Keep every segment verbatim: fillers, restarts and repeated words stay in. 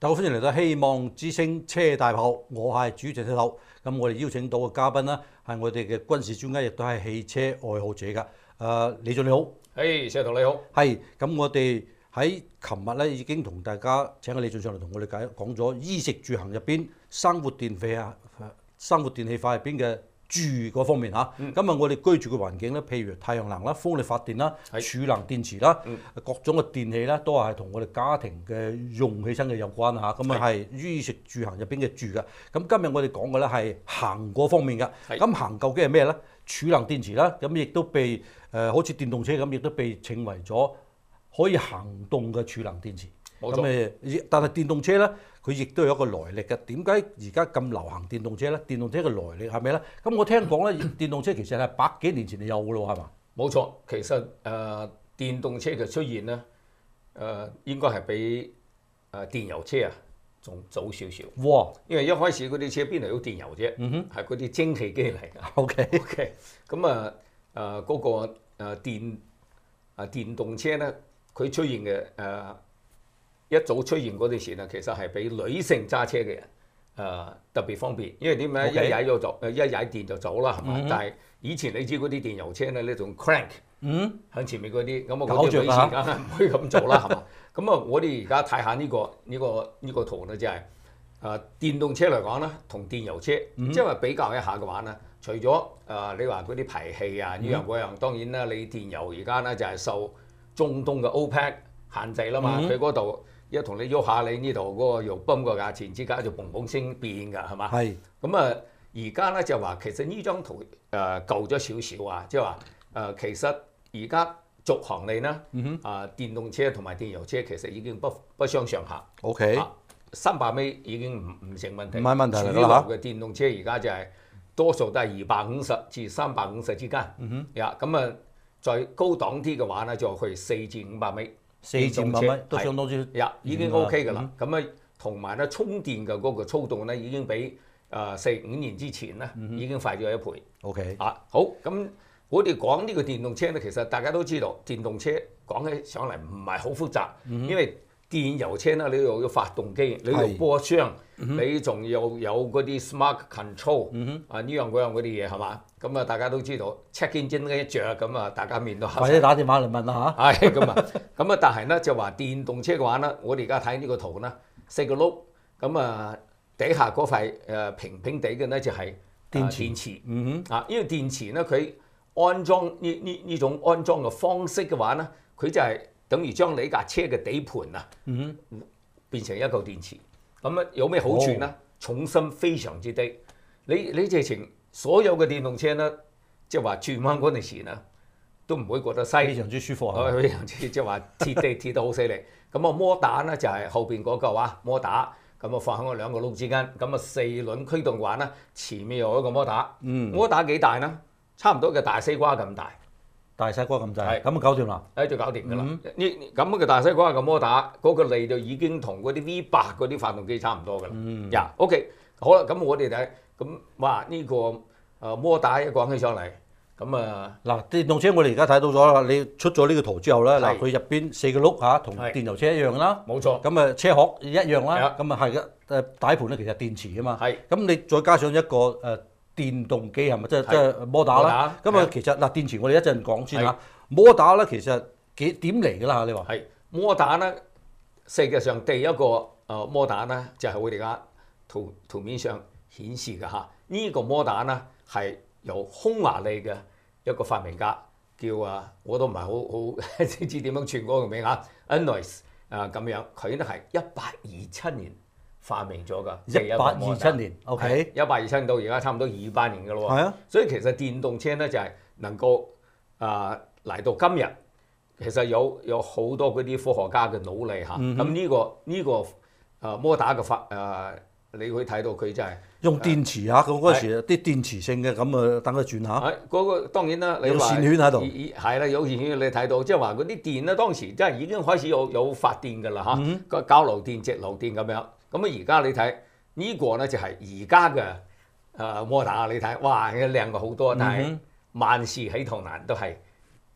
大家歡迎嚟到希望之星車大炮，我係主持人頭。咁我哋邀請到嘅嘉賓呢，係我哋嘅軍事專家，亦都係汽車愛好者㗎。誒、呃，李俊你好， 誒，社同你好。 係，咁我哋喺琴日咧已經同大家請阿李俊上嚟同我哋解講咗衣食住行入邊生活電費啊、生活電氣化入邊嘅住嗰方面嚇。 嗯、 今日我哋居住嘅環境咧，譬如太陽能啦、風力發電啦、 是儲能電池啦、 嗯、 各種嘅電器咧，都係同我哋家庭嘅用起身嘅有關嚇。咁啊係衣食住行入邊嘅住嘅。咁今日我哋講嘅咧係行嗰方面嘅。咁是行究竟係咩咧？儲能電池啦，咁亦都被誒、呃、好似電動車咁，亦都被稱為咗可以行動嘅儲能電池。 冇錯。 咁誒，但係電動車咧，佢亦都有一個來歷嘅。點解而家咁流行電動車咧？電動車嘅來歷係咩咧？咁我聽講咧，電動車其實係百幾年前就有嘅咯，係嘛？ 冇錯，其實誒、呃、電動車嘅出現咧，誒、呃、應該係比誒、呃、電油車啊仲早少少。 哇！ 因為一開始嗰啲車邊度有電油啫， 嗯哼， 係嗰啲蒸汽機嚟㗎。 OK OK，咁啊誒嗰個誒電啊電動車咧，佢出現嘅誒。呃一早出現嗰陣時咧，其實係俾女性揸車嘅人誒、呃、特別方便，因為點解 Okay. 一踩咗走，誒一踩電就走啦，係嘛？ Mm-hmm. 但係以前你知嗰啲電油車咧，呢種 crank 嗯喺前面嗰啲，咁啊搞著嗰啲女士梗係唔可以咁做啦，係嘛？咁啊，我哋而家睇下呢個呢、這個呢、這個圖咧，就係、是、誒、呃、電動車嚟講咧，同電油車即係話比較一下嘅話咧，除咗誒、呃、你話嗰啲排氣啊呢樣嗰樣，當然啦，你電油而家咧就係、是、受中東嘅 OPEC 限制啦嘛，佢嗰度。一同你喐下你呢度嗰個油泵個價錢之間就嘣嘣聲變㗎，係嘛？係是。咁啊，而家咧就話其實呢張圖誒、呃、舊咗少少啊，即係話誒其實而家續航力咧，啊、嗯哼呃、電動車同埋電油車其實已經不不相上下。O Okay . K、啊。 三百米已經唔唔成問題。 唔係問題嚟㗎啦。 主流嘅電動車而家就係、是、多數都係二百五十至三百五十之間。嗯哼。呀，咁啊，再高檔啲嘅話咧，就去四至五百米。 四至五百米都相當之， 呀，已經 OK 㗎啦。咁啊，同埋咧充電嘅嗰個操動咧，已經比誒四五年之前咧已經快咗一倍。OK。啊，好，咁我哋講呢個電動車咧，其實大家都知道，電動車講起上嚟唔係好複雜，因為電油車咧，你又要發動機，你要波箱，你仲要有嗰啲 smart control，啊呢樣嗰樣嗰啲嘢係嘛？咁啊，大家都知道 check engine 一着咁啊，大家面都黑。 或者打電話嚟問啦嚇。 係咁啊，咁啊，但係咧就話電動車嘅話咧，我哋而家睇呢個圖咧，四個轆，咁啊底下嗰塊誒平平地嘅咧就係電池。電池。嗯哼。啊，因為電池咧佢安裝呢呢呢種安裝嘅方式嘅話咧，佢就係等於將你架車嘅底盤啊，嗯哼，變成一嚿電池。咁啊有咩好處咧？哦、重心非常之低。你你直情所有嘅電動車咧，即係話轉彎嗰陣時咧，都唔會覺得犀， 非常之舒服啊！ 非常之即係話貼地貼得好犀利。咁啊摩打咧就係、是、後邊嗰嚿啊摩打，咁啊放喺我兩個轆之間。咁啊四輪驅動嘅話咧，前面有一個摩打。嗯。摩打幾大咧？差唔多嘅大西瓜咁大。大西瓜咁大。係。咁啊搞掂啦。誒就搞掂㗎啦。呢咁嘅大西瓜嘅摩打，嗰、那個力就已經同嗰啲 V 八嗰啲發動機差唔多㗎啦。嗯。呀、yeah, OK，好啦，咁我哋睇。咁哇呢個誒摩打一講起上嚟，咁啊嗱電動車我哋而家睇到咗啦，你出咗呢個圖之後咧，嗱佢入邊四個轆嚇，同電油車一樣啦，冇錯。咁啊車殼一樣啦，咁啊係嘅誒底盤咧其實電池啊嘛，係。咁你再加上一個誒電動機係咪？即係即係摩打啦。咁啊其實嗱電池我哋一陣講先嚇，摩打咧其實幾點嚟㗎啦？你話係摩打咧，世界上第一個誒摩打咧就係我哋而家圖圖面上顯示嘅嚇，呢、這個摩打咧係由匈牙利嘅一個發明家叫啊，我都唔係好好知知點樣串嗰個名嚇 Alois 啊咁樣，佢咧係一八二七年發明咗㗎， 一八二七年 ，OK， 一八二七年到而家差唔多二百年㗎咯喎，係啊，所以其實電動車咧就係、是、能夠啊嚟到今日，其實有有好多嗰啲科學家嘅努力嚇，咁呢、嗯哼這個呢、這個啊摩打嘅發啊。你會睇到佢就係用電池啊，咁嗰時啲電池性嘅咁啊，等佢轉下。 係嗰個當然啦，你有線圈喺度。 係啦，有線圈你睇到，即係話嗰啲電咧，當時真係已經開始有有發電㗎啦嚇，個交流電、直流電咁樣。咁啊而家你睇呢個咧就係而家嘅誒摩打，你睇哇靚過好多，但係萬事起頭難都係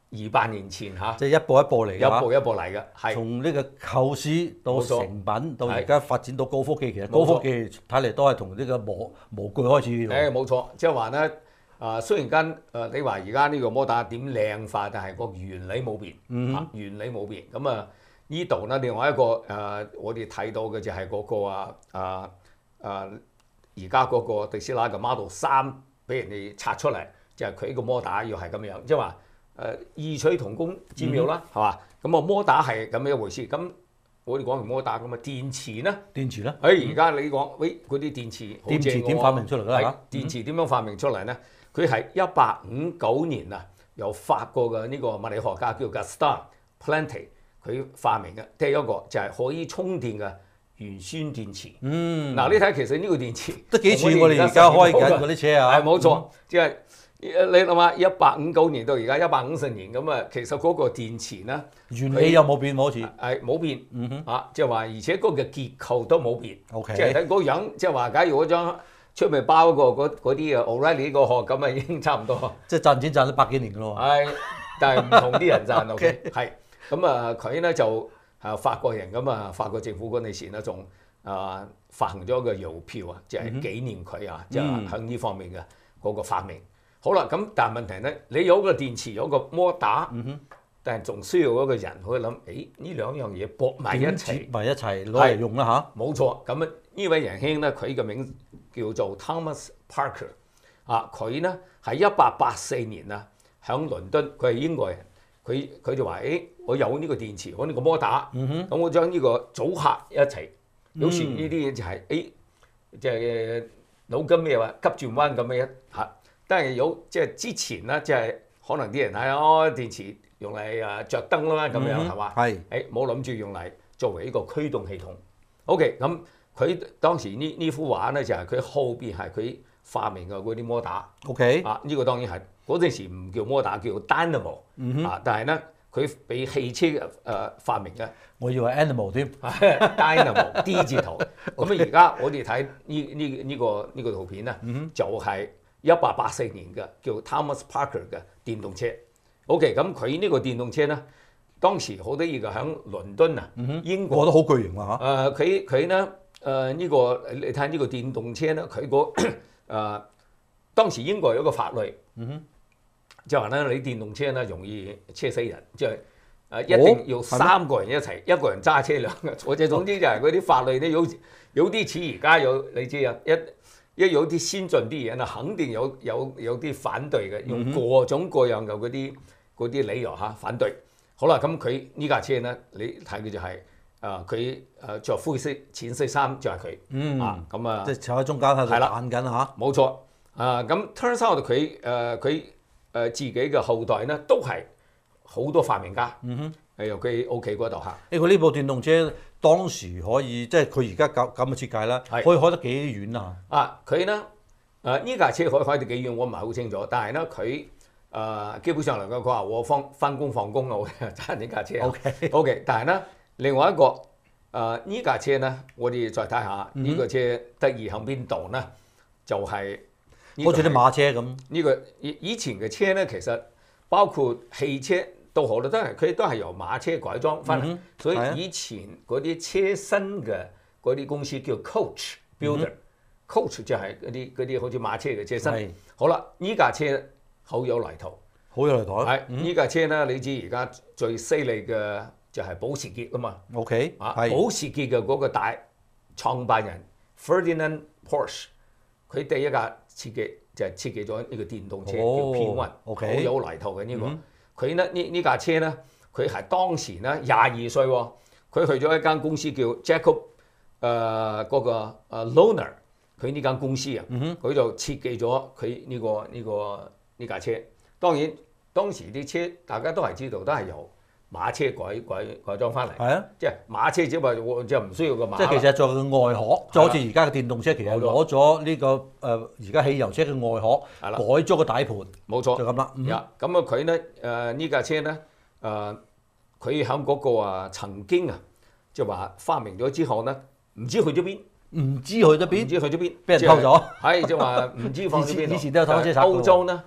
二百年前嚇， 即係一步一步嚟嘅， 一步一步嚟嘅，係從呢個構思到成品，到而家發展到高科技，其實高科技睇嚟都係從呢個模模具開始。 誒冇錯，即係話咧，啊雖然間誒你話而家呢個摩打點靚化，但係個原理冇變， 嗯啊原理冇變。咁啊呢度咧，另外一個誒我哋睇到嘅就係嗰個啊啊啊而家嗰個特斯拉嘅 Model 三俾人哋拆出嚟，就係佢個摩打要係咁樣，即係話。誒異曲同工之妙啦，係嘛？咁啊摩打係咁樣一回事。咁我哋講完摩打咁啊，電池咧？ 電池咧？ 誒而家你講，喂嗰啲電池好正喎。電池點發明出嚟啦？嚇！ 電池點樣發明出嚟咧？佢係一八五九年啊，由法國嘅呢個物理學家叫 Gaston Planté 佢發明嘅第一個就係可以充電嘅鉛酸電池。嗯。嗱你睇其實呢個電池都幾似我哋而家開緊嗰啲車啊。 係冇錯，即係。你諗下，一八五九年到而家一百五十年咁啊，其實嗰個電池咧， 原理有冇變？好似係冇變， 嗯哼， 啊，即係話，而且嗰個結構都冇變。 OK， 即係睇嗰樣，即係話，假如嗰張出面包個嗰嗰啲啊 O'Reilly 個殼咁啊，已經差唔多。 即係賺錢賺咗百幾年咯喎。 係，但係唔同啲人賺 OK，係咁啊，佢咧就啊法國人咁啊，法國政府嗰陣時咧仲啊發行咗個郵票啊，即係紀念佢啊，即係喺呢方面嘅嗰個發明。好啦，咁但係問題咧，你有個電池，有個摩打，嗯、但係仲需要一個人去諗，誒呢兩樣嘢駁埋一齊， 埋一齊攞嚟用啦嚇。 冇錯，咁啊呢位仁兄咧，佢嘅名叫做 Thomas Parker， 啊佢咧係一八八四年啊，喺倫敦，佢係英國人，佢佢就話誒，我有呢個電池，我呢個摩打，咁、嗯、我將呢個組合一齊，有時呢啲嘢就係、是、誒，即係腦筋咩話急轉彎咁樣一嚇。但係有即係之前咧，即係可能啲人睇哦，電池用嚟啊著燈啦咁樣係嘛？係誒冇諗住用嚟作為一個驅動系統。OK，咁佢當時呢呢幅畫咧就係佢後邊係佢發明嘅嗰啲摩打。OK，啊呢個當然係嗰陣時唔叫摩打，叫 dynamo。嗯啊，但係咧佢俾汽車誒、呃、發明嘅。 我以為 animal 添 ，dynamo D 字頭。咁啊而家我哋睇呢呢呢個呢、呢個圖片咧，嗯、就係、是。一八八四年嘅叫 Thomas Parker 嘅電動車 ，OK， 咁佢呢個電動車咧，當時好得意嘅喺倫敦啊，嗯、英國都好巨型啊嚇。 誒佢佢咧誒呢個你睇呢個電動車咧，佢個誒當時英國有一個法律，嗯、就話咧你電動車咧容易車死人，即係誒一定要三個人一齊，一個人揸車輛嘅，或者總之就係嗰啲法律咧有有啲似而家有你知啊一。一有啲先進啲嘢咧，肯定有有有啲反對嘅，用各種各樣嘅嗰啲嗰啲理由嚇反對。好啦，咁佢呢架車咧，你睇佢就係啊，佢誒著灰色淺色衫就係佢，嗯啊咁啊， 即係坐喺中間喺度彈緊嚇。 冇錯啊，咁 turns out 佢誒佢誒自己嘅後代咧都係好多發明家，嗯哼，係由佢屋企嗰度嚇。 誒，佢呢部電動車。當時可以即係佢而家咁咁嘅設計啦，可以開得幾遠啊？ 啊，佢咧誒呢架車可以開得幾遠，我唔係好清楚。但係咧佢誒基本上嚟講，佢話我放翻工放工啊，我揸呢架車。O K O K，但係咧另外一個誒呢、呃、架車咧，我哋再睇下呢、嗯、個車得意喺邊度咧？就係、是、 好似啲馬車咁。 呢、這個以以前嘅車咧，其實包括汽車。都好啦，都係佢都係由馬車改裝翻嚟，嗯、所以以前嗰啲車身嘅嗰啲公司叫 coach builder，coach、嗯、就係嗰啲嗰啲好似馬車嘅車身。好啦，呢架車好有來頭， 好有來頭。 係呢架車咧，你知而家最犀利嘅就係保時捷啊嘛。 OK， 啊，保時捷嘅嗰個大創辦人 Ferdinand Porsche， 佢第一架設計就係設計咗呢個電動車、哦、叫 P 一，好、okay、有來頭嘅呢、這個。嗯佢咧呢呢架車咧，佢係當時咧廿二歲喎，佢去咗一間公司叫 Jacob 誒、呃、嗰、那個誒 Lohner，佢呢間公司啊，佢、嗯、就設計咗佢呢個呢、這個呢架車。當然當時啲車大家都係知道，都係由馬車改改改裝翻嚟。係啊，即係馬車只不過就唔需要個馬。 即係其實做個外殼，就好似而家嘅電動車，其實攞咗呢個誒而家汽油車嘅外殼，改咗個底盤。冇錯，就咁啦。 咁啊佢咧誒呢架車咧誒，佢喺嗰個啊曾經啊，即係話發明咗之後咧，唔知去咗邊， 唔知去咗邊， 唔知去咗邊， 俾人偷咗。 係即係話唔知放咗邊。 以前都有偷車賊。 歐洲咧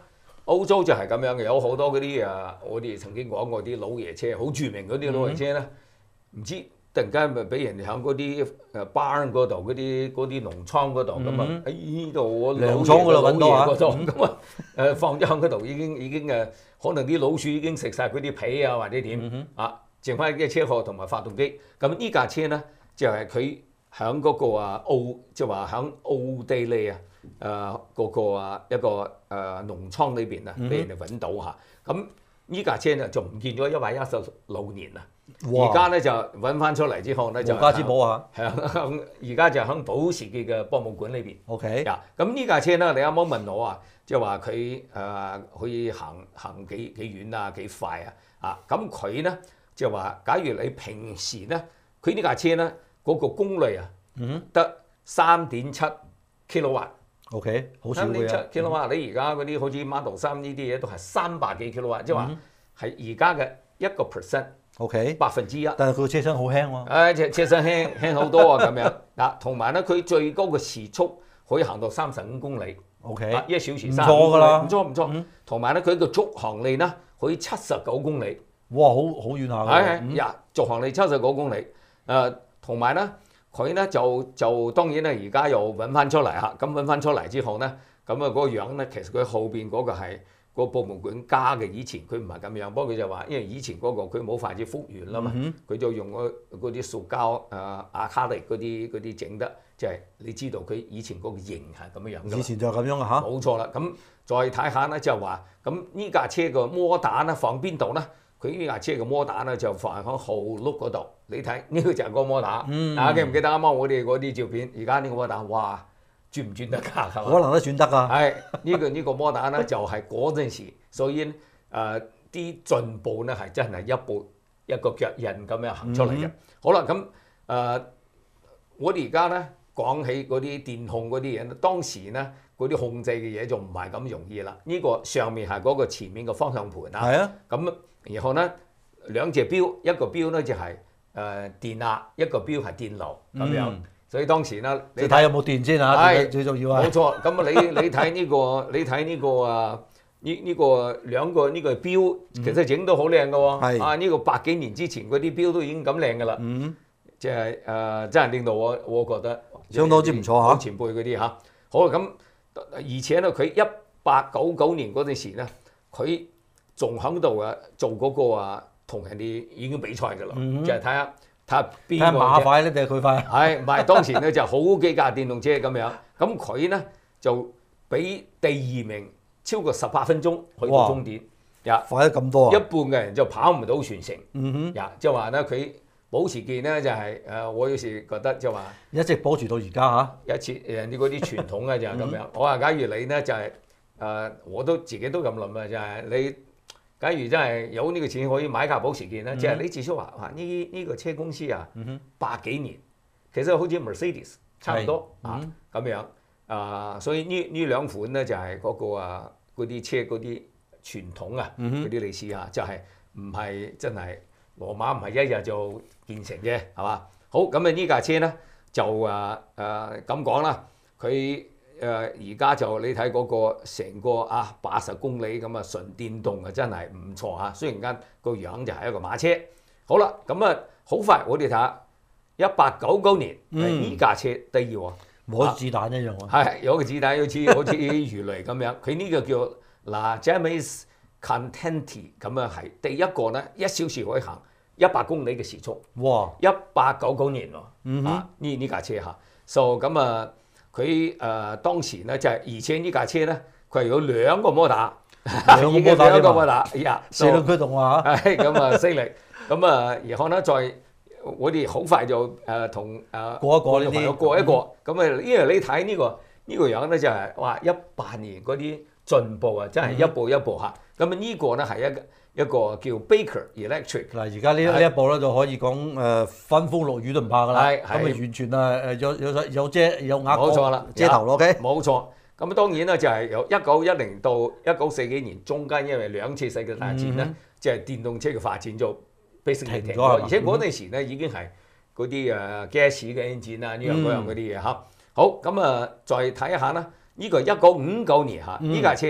歐洲就係咁樣嘅，有好多嗰啲誒，我哋曾經講過啲老爺車，好著名嗰啲老爺車咧，唔、嗯、知突然間咪俾人哋喺嗰啲誒 barn 嗰度，嗰啲嗰啲農倉嗰度咁啊，喺呢度我老爺嗰度揾到啊，咁啊誒放咗喺嗰度已經已經誒，可能啲老鼠已經食晒嗰啲皮啊或者點、嗯、啊，剩翻啲車殼同埋發動機。咁呢架車咧就係佢喺嗰個啊奧，即係話喺奧地利啊。誒、呃、嗰個啊一個誒、呃、農倉裏邊啊，俾人哋揾到嚇。咁呢架車咧就唔見咗一百一十六年啦。而家咧就揾翻出嚟之後咧就無價之寶啊！係而家就喺保時捷嘅博物館裏邊。OK。呀，咁呢架車咧，你啱啱問我啊，即係話佢誒可以行行幾幾遠啊，幾快啊？啊，咁佢咧就話，假如你平時咧，佢呢架車咧嗰、那個功率啊，得三點七 kilowatt。O.K. 好少嘅啊！千瓦，你而家嗰啲好似 Model 三呢啲嘢都係三百幾 kilowatt，即係話係而家嘅一個 percent，O.K. 百分之一。但係佢個車身好輕喎。誒，車車身輕輕好多啊咁樣。嗱，同埋咧，佢最高嘅時速可以行到三十五公里。O.K. 一小時三十五公里。唔錯㗎啦，唔錯唔錯。同埋咧，佢個續航力咧可以七十九公里。哇！好好遠下㗎。係係，呀，續航力七十九公里。誒，同埋咧。佢咧就就當然咧，而家又揾翻出嚟嚇，咁揾翻出嚟之後咧，咁啊嗰個樣咧，其實佢後邊嗰個係個博物館加嘅，以前佢唔係咁樣，不過佢就話，因為以前嗰個佢冇筷子復原啦嘛，佢、嗯、就用嗰嗰啲塑膠誒亞卡力嗰啲嗰啲整得，即係你知道佢以前嗰個型係咁樣樣。以前就係咁樣啊嚇。冇錯啦，咁再睇下咧就話，咁呢架車個摩打咧放邊度咧？佢呢架車嘅摩打咧就放喺後轆嗰度，你睇呢、這個就係個摩打，嗯、啊記唔記得啱啱我哋嗰啲照片？而家呢個摩打，哇，轉唔轉得㗎？可能都轉得㗎。係呢、這個呢、這個摩打咧就係嗰陣時，所以誒啲、呃、進步咧係真係一步一個腳印咁樣行出嚟嘅。嗯、好啦，咁誒、呃、我哋而家咧講起嗰啲電控嗰啲嘢，當時咧嗰啲控制嘅嘢就唔係咁容易啦。呢、這個上面係嗰個前面嘅方向盤啊。係啊。咁然後咧，兩隻錶，一個錶咧就係、是、誒、呃、電壓，一個錶係電流咁、嗯、樣。所以當時咧，你睇有冇電先嚇，係最重要啊。冇錯，咁啊你你睇呢、這個，你睇呢、這個啊，呢、這、呢個兩個呢、這個錶，其實整到好靚嘅喎。啊，呢、這個百幾年之前嗰啲錶都已經咁靚嘅啦。嗯，即係誒，真係令到我我覺得相當之唔錯嚇。前輩嗰啲嚇，好啦咁，而且咧佢一八九九年嗰陣時咧，佢仲喺度啊，做嗰個啊，同人哋已經比賽㗎啦，嗯、就係睇下睇下邊個馬快咧定係佢快？係唔係當時咧就好幾架電動車咁樣，咁佢咧就比第二名超過十八分鐘去到終點，呀快得咁多啊！一半嘅人就跑唔到全程，嗯哼，呀即係話咧佢保時捷咧就係、是、誒，我有時覺得就話一直保持到而家嚇，一次人哋嗰啲傳統嘅就係咁樣。嗯、我話假如你咧就係、是、誒、呃，我都自己都咁諗啊，就係、是、你。假如真係有呢個錢可以買架保時捷咧，即、嗯、係你至少話哇呢呢個車公司啊，嗯、百幾年，其實好似 Mercedes 差唔多、嗯、啊咁樣啊，所以呢呢兩款咧就係、是、嗰、那個啊嗰啲車嗰啲傳統啊嗰啲歷史啊，就係唔係真係羅馬唔係一日就建成嘅係嘛？好咁啊呢架車咧就啊誒咁講啦，佢。誒而家就你睇嗰個成個啊八十公里咁啊純電動啊真係唔錯嚇，雖然間個樣就係一個馬車。好啦，咁啊好快我哋睇下一八九九年呢架車第二喎，冇子彈一樣喎，係有個子彈好似好似魚雷咁樣。佢呢個叫嗱 James Contenti 咁啊係第一個咧，一小時可以行一百公里嘅時速。哇！一八九九年喎，嗯、啊呢呢架車嚇，so 咁啊。佢誒、呃、當時咧就係、是，而且呢架車咧，佢係有兩個摩打，兩個摩打，兩個摩打，呀，四輪驅動啊嚇，係咁啊，犀利，咁啊，然後咧再我哋好快就誒同誒過一過呢啲，過一過，咁啊，因為你睇呢、這個呢、這個樣咧就係、是、哇一八年嗰啲進步啊，真係一步一步嚇，咁啊、嗯、呢個咧係一個。一個叫 Baker Electric 嗱，而家呢呢一步咧就可以講誒分風落雨都唔怕㗎啦，咁啊完全啊誒有有有遮有額冇錯啦，遮頭咯 ，OK，冇錯。咁啊當然啦，就係由一九一零到一九四幾年中間，因為兩次世界大戰咧，即係、嗯、電動車嘅發展就 basically 停咗，而且嗰陣時咧已經係嗰啲誒 gas 嘅 engine 啊呢樣嗰樣嗰啲嘢嚇。好，咁啊再睇一下啦，呢、這個一九五九年嚇呢架車。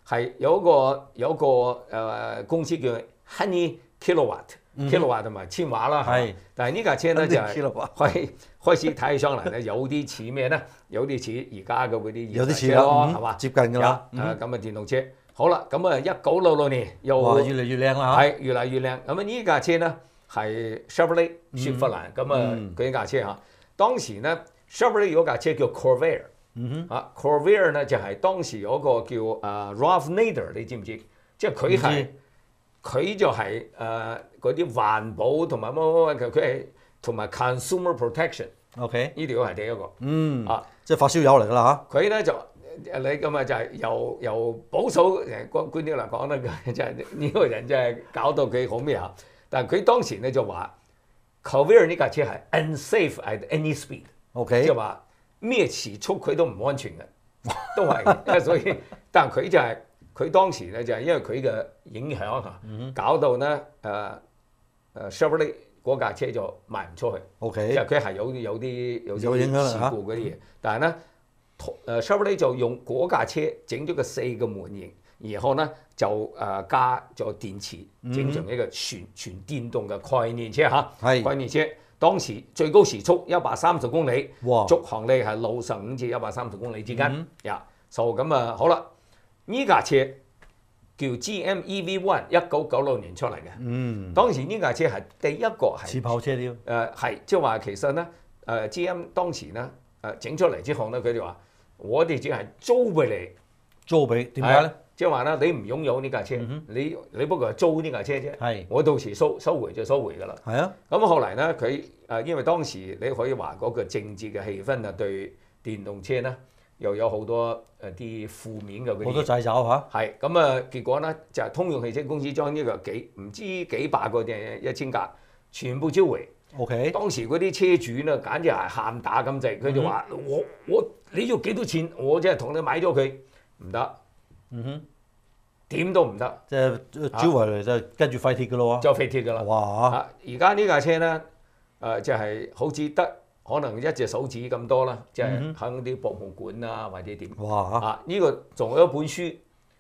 係有一個有一個誒、呃、公司叫 Honey Kilowatt。kilowatt 同埋千瓦啦，係。但係呢架車咧就係開開始睇起上嚟咧，有啲似咩咧？有啲似而家嘅嗰啲有啲似咯，係嘛？接近㗎啦。 誒咁嘅電動車，好啦，咁啊一九六六年又越嚟越靚啦嚇。 係越嚟越靚。咁啊呢架車咧係 Chevrolet 雪佛蘭咁啊嗰架車嚇。當時咧 Chevrolet 嗰架車叫 Corvair。嗯哼。啊 Corvair 咧就係當時嗰個叫誒 Ralph Nader， 你知唔知？即係佢係。佢就係誒嗰啲環保同埋乜乜乜，佢係同埋 consumer protection。OK， 呢條係第一個。嗯。啊， 即係發燒友嚟㗎啦嚇。 佢咧就你咁啊就係由由保守誒觀觀點嚟講咧，就係呢個人真係搞到佢好咩嚇。但係佢當時咧就話 Corvair 呢架車係 unsafe at any speed。OK。即係話咩時速佢都唔安全嘅，都係。所以，但係佢就係。佢當時咧就係因為佢嘅影響嚇，搞到咧誒誒 Chevrolet 嗰架車就賣唔出去。OK，即係佢係有有啲有啲事故嗰啲嘢，但係咧誒 Chevrolet 就用嗰架車整咗個四個門型，然後咧就誒加咗電池，整成一個全全電動嘅概念車嚇。係概念車，當時最高時速一百三十公里，續航力係六十五至一百三十公里之間。呀，就咁啊，好啦。呢架車叫 G M E V One， 一九九六年出嚟嘅。嗯，當時呢架車係第一個係似跑車啲。 誒係，即係話其實咧，誒 G M 當時咧誒整出嚟之後咧，佢哋話我哋只係租俾你， 租俾點解咧？ 即係話咧，你唔擁有呢架車，嗯、你你不過係租呢架車啫。係，我到時收收回就收回㗎啦。係啊。咁後嚟咧，佢誒因為當時你可以話嗰個政治嘅氣氛啊，對電動車咧。又有好多誒啲負面嘅嗰啲， 好多掣肘嚇。 係咁啊，結果咧就係、是、通用汽車公司將呢個幾唔知幾百個定一千架全部召回。OK。當時嗰啲車主咧簡直係喊打咁滯，佢就話、嗯：我我你要幾多錢？我即係同你買咗佢，唔得。嗯哼。點都唔得。即係召回嚟就跟住廢鐵㗎咯喎。 就廢鐵㗎啦。哇！而家呢架車咧誒、呃、就係、是、好似得。可能一隻手指咁多啦，即係喺啲博物館啊或者點。哇！啊呢、這個仲有一本書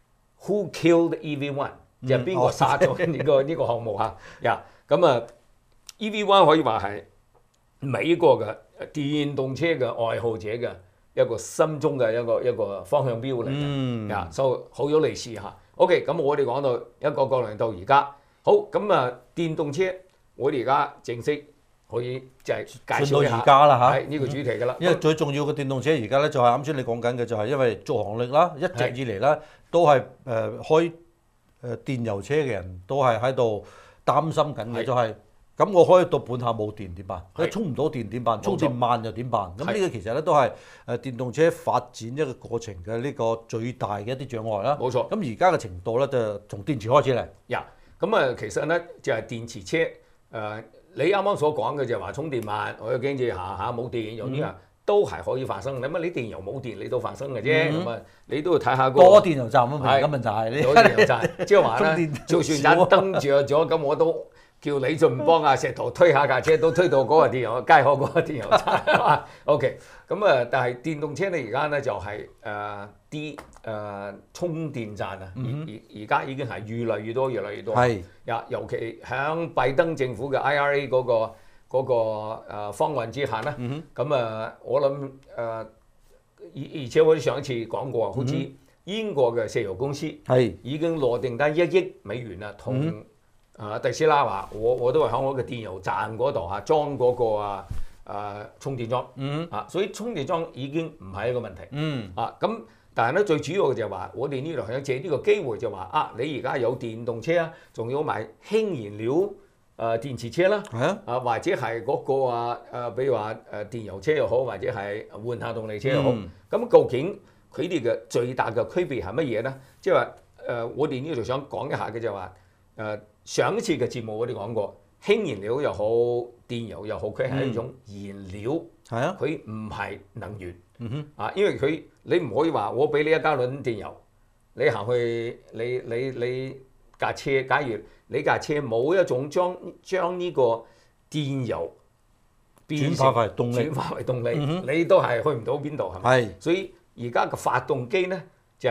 ，Who Killed E V One？ 就係邊個殺咗呢個呢個項目嚇？呀咁啊 ，E V One 可以話係美國嘅電動車嘅愛好者嘅一個心中嘅一個一個方向標嚟嘅。呀、嗯，所以好有歷史嚇。OK， 咁我哋講到一個個零到而家，好咁啊，電動車我哋而家正式。可以就係介紹一下， 而家啦嚇， 呢個主題㗎啦。 因為最重要嘅電動車而家咧就係啱先你講緊嘅，就係因為續航力啦，一直以嚟咧都係誒開誒電油車嘅人都係喺度擔心緊嘅，就係咁我可以到半下冇電點辦？佢充唔到電點辦？充電慢又點辦？咁呢個其實咧都係誒電動車發展一個過程嘅呢個最大嘅一啲障礙啦。冇錯。咁而家嘅程度咧就從電池開始嚟。 呀，咁啊其實咧就係電池車誒。呃你啱啱所講嘅就係話充電慢，我又驚住下下冇電，有啲啊都係可以發生。你乜你電油冇電，你都發生嘅啫。咁啊，你都要睇下個多電油站啊，而家問題係多電油站，即係話咧，就算盞燈着咗，咁我都叫李俊邦啊、石頭推下架車，都推到嗰個電油街口嗰個電油站。OK，咁啊，但係電動車咧而家咧就係誒啲誒充電站啊，而而而家已經係越嚟越多，越嚟越多。係呀，尤其響拜登政府嘅 I R A 嗰個嗰個誒方案之下咧，咁啊，我諗誒而而且我上一次講過，好似英國嘅石油公司係已經落定得一億美元啦，同啊特斯拉話我我都係喺我嘅電油站嗰度嚇裝嗰個啊啊充電樁，嗯啊，所以充電樁已經唔係一個問題，嗯啊咁。但係咧，最主要嘅就係話，我哋呢度想借呢個機會就話啊，你而家有電動車啊，仲要買氫燃料誒、呃、電池車啦，啊，啊或者係嗰個啊誒，比如話誒電油車又好，或者係換下動力車又好，咁、嗯、究竟佢哋嘅最大嘅區別係乜嘢咧？即係話誒，我哋呢度想講一下嘅就係話誒，上一次嘅節目我哋講過，氫燃料又好，電油又好，佢係一種燃料，係啊，佢唔係能源。嗯哼，啊，因為佢你唔可以話我俾你一加侖電油，你行去你你你架車，假如你架車冇一種將將呢個電油變成轉化為動力，轉化為動力，嗯、你都係去唔到邊度係咪？係，所以而家個發動機咧就係、是、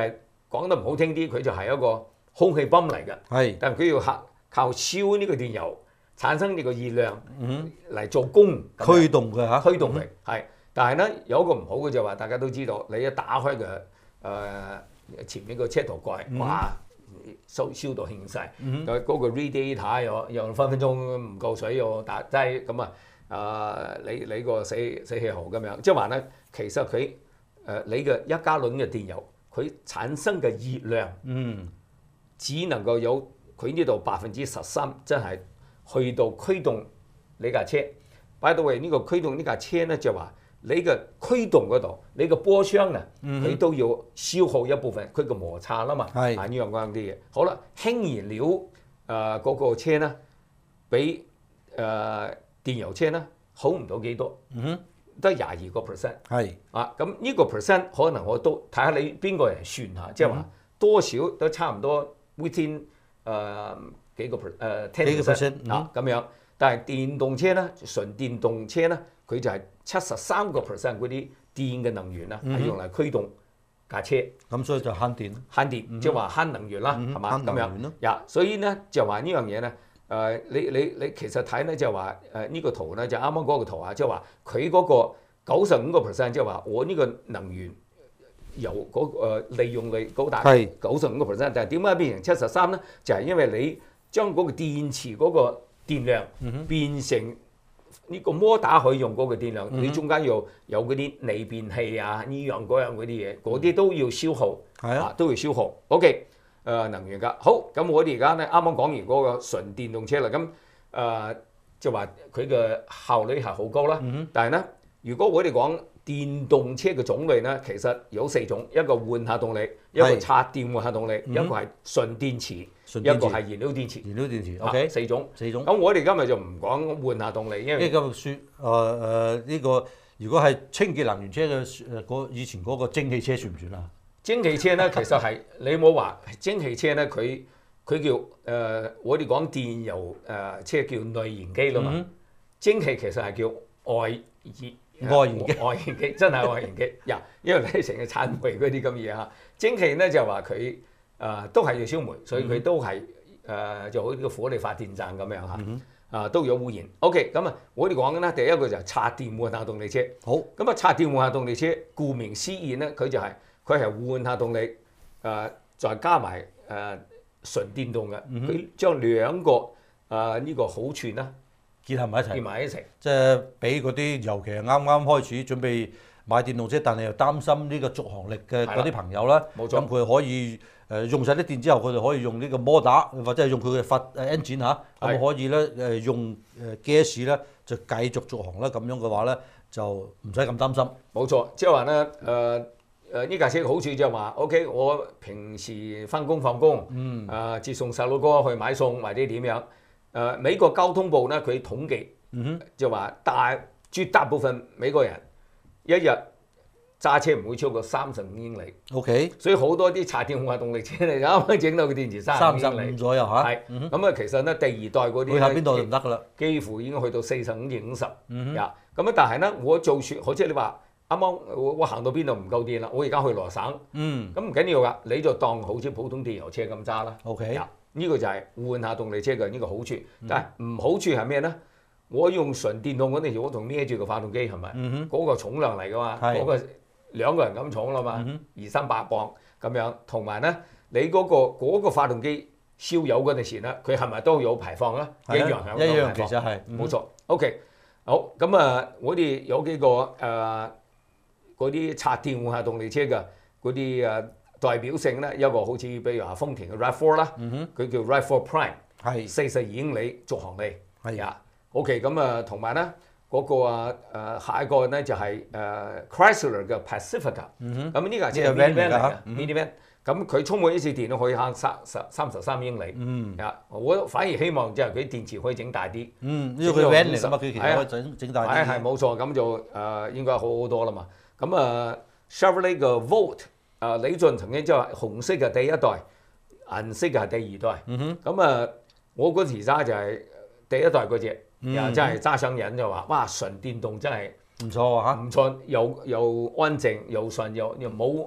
講得唔好聽啲，佢就係一個空氣泵嚟嘅。 係， 但係佢要靠靠燒呢個電油產生呢個熱量嚟做功驅動嘅嚇， 驅動力係。但係咧有一個唔好嘅就話，大家都知道，你一打開嘅誒、呃、前面個車頭蓋，嗯、哇燒燒到興晒，嗰、嗯、個 radiator 又又分分鐘唔夠水又打擠咁啊！啊，你你個死死氣喉咁樣，即係話咧，其實佢誒、呃、你嘅一加侖嘅電油，佢產生嘅熱量，嗯，只能夠有佢呢度百分之十三，真係去到驅動你架車。by the way，呢個驅動呢架車咧就話。你嘅驅動嗰度，你個波箱啊，佢都要消耗一部分佢個摩擦啦嘛，係呢樣嗰樣啲嘢。好啦，氫燃料誒嗰、呃那個車咧，比誒、呃、電油車咧好唔到幾多，得廿二個 percent。係啊，咁呢個 percent 可能我都睇下你邊個人算下，即係話多少都差唔多 within 誒、呃、幾個 per 誒 ten percent 啊咁樣。但係電動車咧，純電動車咧。佢就係七十三個 percent 嗰啲電嘅能源啦，係、嗯、用嚟驅動架車。咁所以就慳電，慳電、嗯、即係話慳能源啦，係嘛咁樣。呀，所以咧就話呢樣嘢咧，誒、呃、你你你其實睇咧就話誒呢個圖咧就啱啱嗰個圖啊，即係話佢嗰個九十五個 percent，即係話我呢個能源由嗰、那個呃、利用率高達九十五個 percent，但係點解變成七十三咧？就係、是、因為你將嗰個電池嗰個電量變成。呢、這個摩打可以用嗰個電量，嗯、你中間要有嗰啲離變器啊，呢樣嗰樣嗰啲嘢，嗰啲都要消耗，係啊，都要消耗。OK，誒、呃、能源㗎。好，咁我哋而家咧啱啱講完嗰個純電動車啦，咁誒就話佢嘅效率係好高啦。嗯、但係咧，如果我哋講電動車嘅種類咧，其實有四種，一個換下動力，一個插電換下動力，嗯、一個係純電池。一個係燃料電池，燃料電池 ，OK，四種，四種。咁我哋今日就唔講換下動力，因為呢個説誒誒呢個，如果係清潔能源車嘅誒嗰以前嗰個蒸汽車算唔算啊？蒸汽車咧，其實係你冇話蒸汽車咧，佢佢叫誒、呃、我哋講電油誒、呃、車叫內燃機啦嘛。嗯、蒸汽其實係叫外熱外燃機，外燃機真係外燃機。呀，因為你成日產煤嗰啲咁嘢嚇，蒸汽咧就話佢。誒、呃、都係要燒煤，所以佢都係誒、呃、就好似個火力發電站咁樣嚇，啊、呃、都有污染。OK，咁啊，我哋講緊咧第一個就係插電換下動力車。好，咁啊插電換下動力車，顧名思義咧，佢就係佢係換下動力，誒、呃、再加埋誒、呃、純電動嘅，佢、嗯、將兩個誒呢、呃這個好處咧結合埋一齊，結埋一齊，即係俾嗰啲尤其係啱啱開始準備買電動車，但係又擔心呢個續航力嘅嗰啲朋友啦，冇錯，咁佢可以。誒用晒啲電之後，佢哋可以用呢個摩打，或者係用佢嘅發誒 engine 嚇，咁可以咧誒用誒 gas 咧就繼續續航啦。咁樣嘅話咧就唔使咁擔心。冇錯，即係話咧誒誒呢架車嘅好處就係話 ，OK， 我平時翻工放工，嗯，誒接送細路哥去買餸或者點樣，誒美國交通部咧佢統計，嗯哼，就話大絕大部分美國人一日揸車唔會超過三十五英里 ，OK， 所以好多啲插電混合動力車你啱啱整到個電池三十五英里左右嚇，係，咁、嗯、啊其實咧第二代嗰啲去喺邊度就唔得噶啦，幾乎已經去到四十五至五十，呀，咁啊但係咧我做説，好似你話啱啱我我行到邊度唔夠電啦，我而家去羅省，嗯，咁唔緊要噶，你就當好似普通電油車咁揸啦 ，OK，呢個就係換下動力車嘅呢個好處，嗯、但係唔好處係咩咧？我用純電動嗰陣時，我仲孭住個發動機係咪？嗰、嗯嗰個重量嚟噶嘛，嗰、嗰個。兩個人咁重啦嘛，嗯、二三百磅咁樣，同埋咧，你嗰、嗰個嗰、嗰個發動機燒油嗰陣時咧，佢係咪都有排放咧？一樣係一樣，其實係冇錯。OK，好咁啊，我哋有幾個誒嗰啲插電混合動力車嘅嗰啲誒代表性咧，一個好似比如話豐田嘅 RAV 四 啦，佢、嗯、叫 RAV 四 Prime， 係四十二英里續航力，係啊。OK，咁啊，同埋咧。嗰、那個啊誒下一個咧就係、是、誒、呃、Chrysler 嘅 Pacifica，咁呢架車係 minivan 嚟嘅 minivan，咁佢充滿一次電都可以慳三十三十三英里，嗯，啊，我反而希望即係佢電池可以整大啲，嗯，因為佢 van 嚟啊嘛，佢其實可以整整大啲，係係冇錯，咁就誒、呃、應該好好多啦嘛，咁啊 Chevrolet 嘅 Volt，啊李俊曾經即係紅色嘅第一代，銀色嘅係第二代，嗯哼，咁啊我嗰時揸就係第一代嗰隻。又、嗯、真係揸上癮就話，哇！純電動真係唔錯嚇，唔錯，又又安靜又順又又冇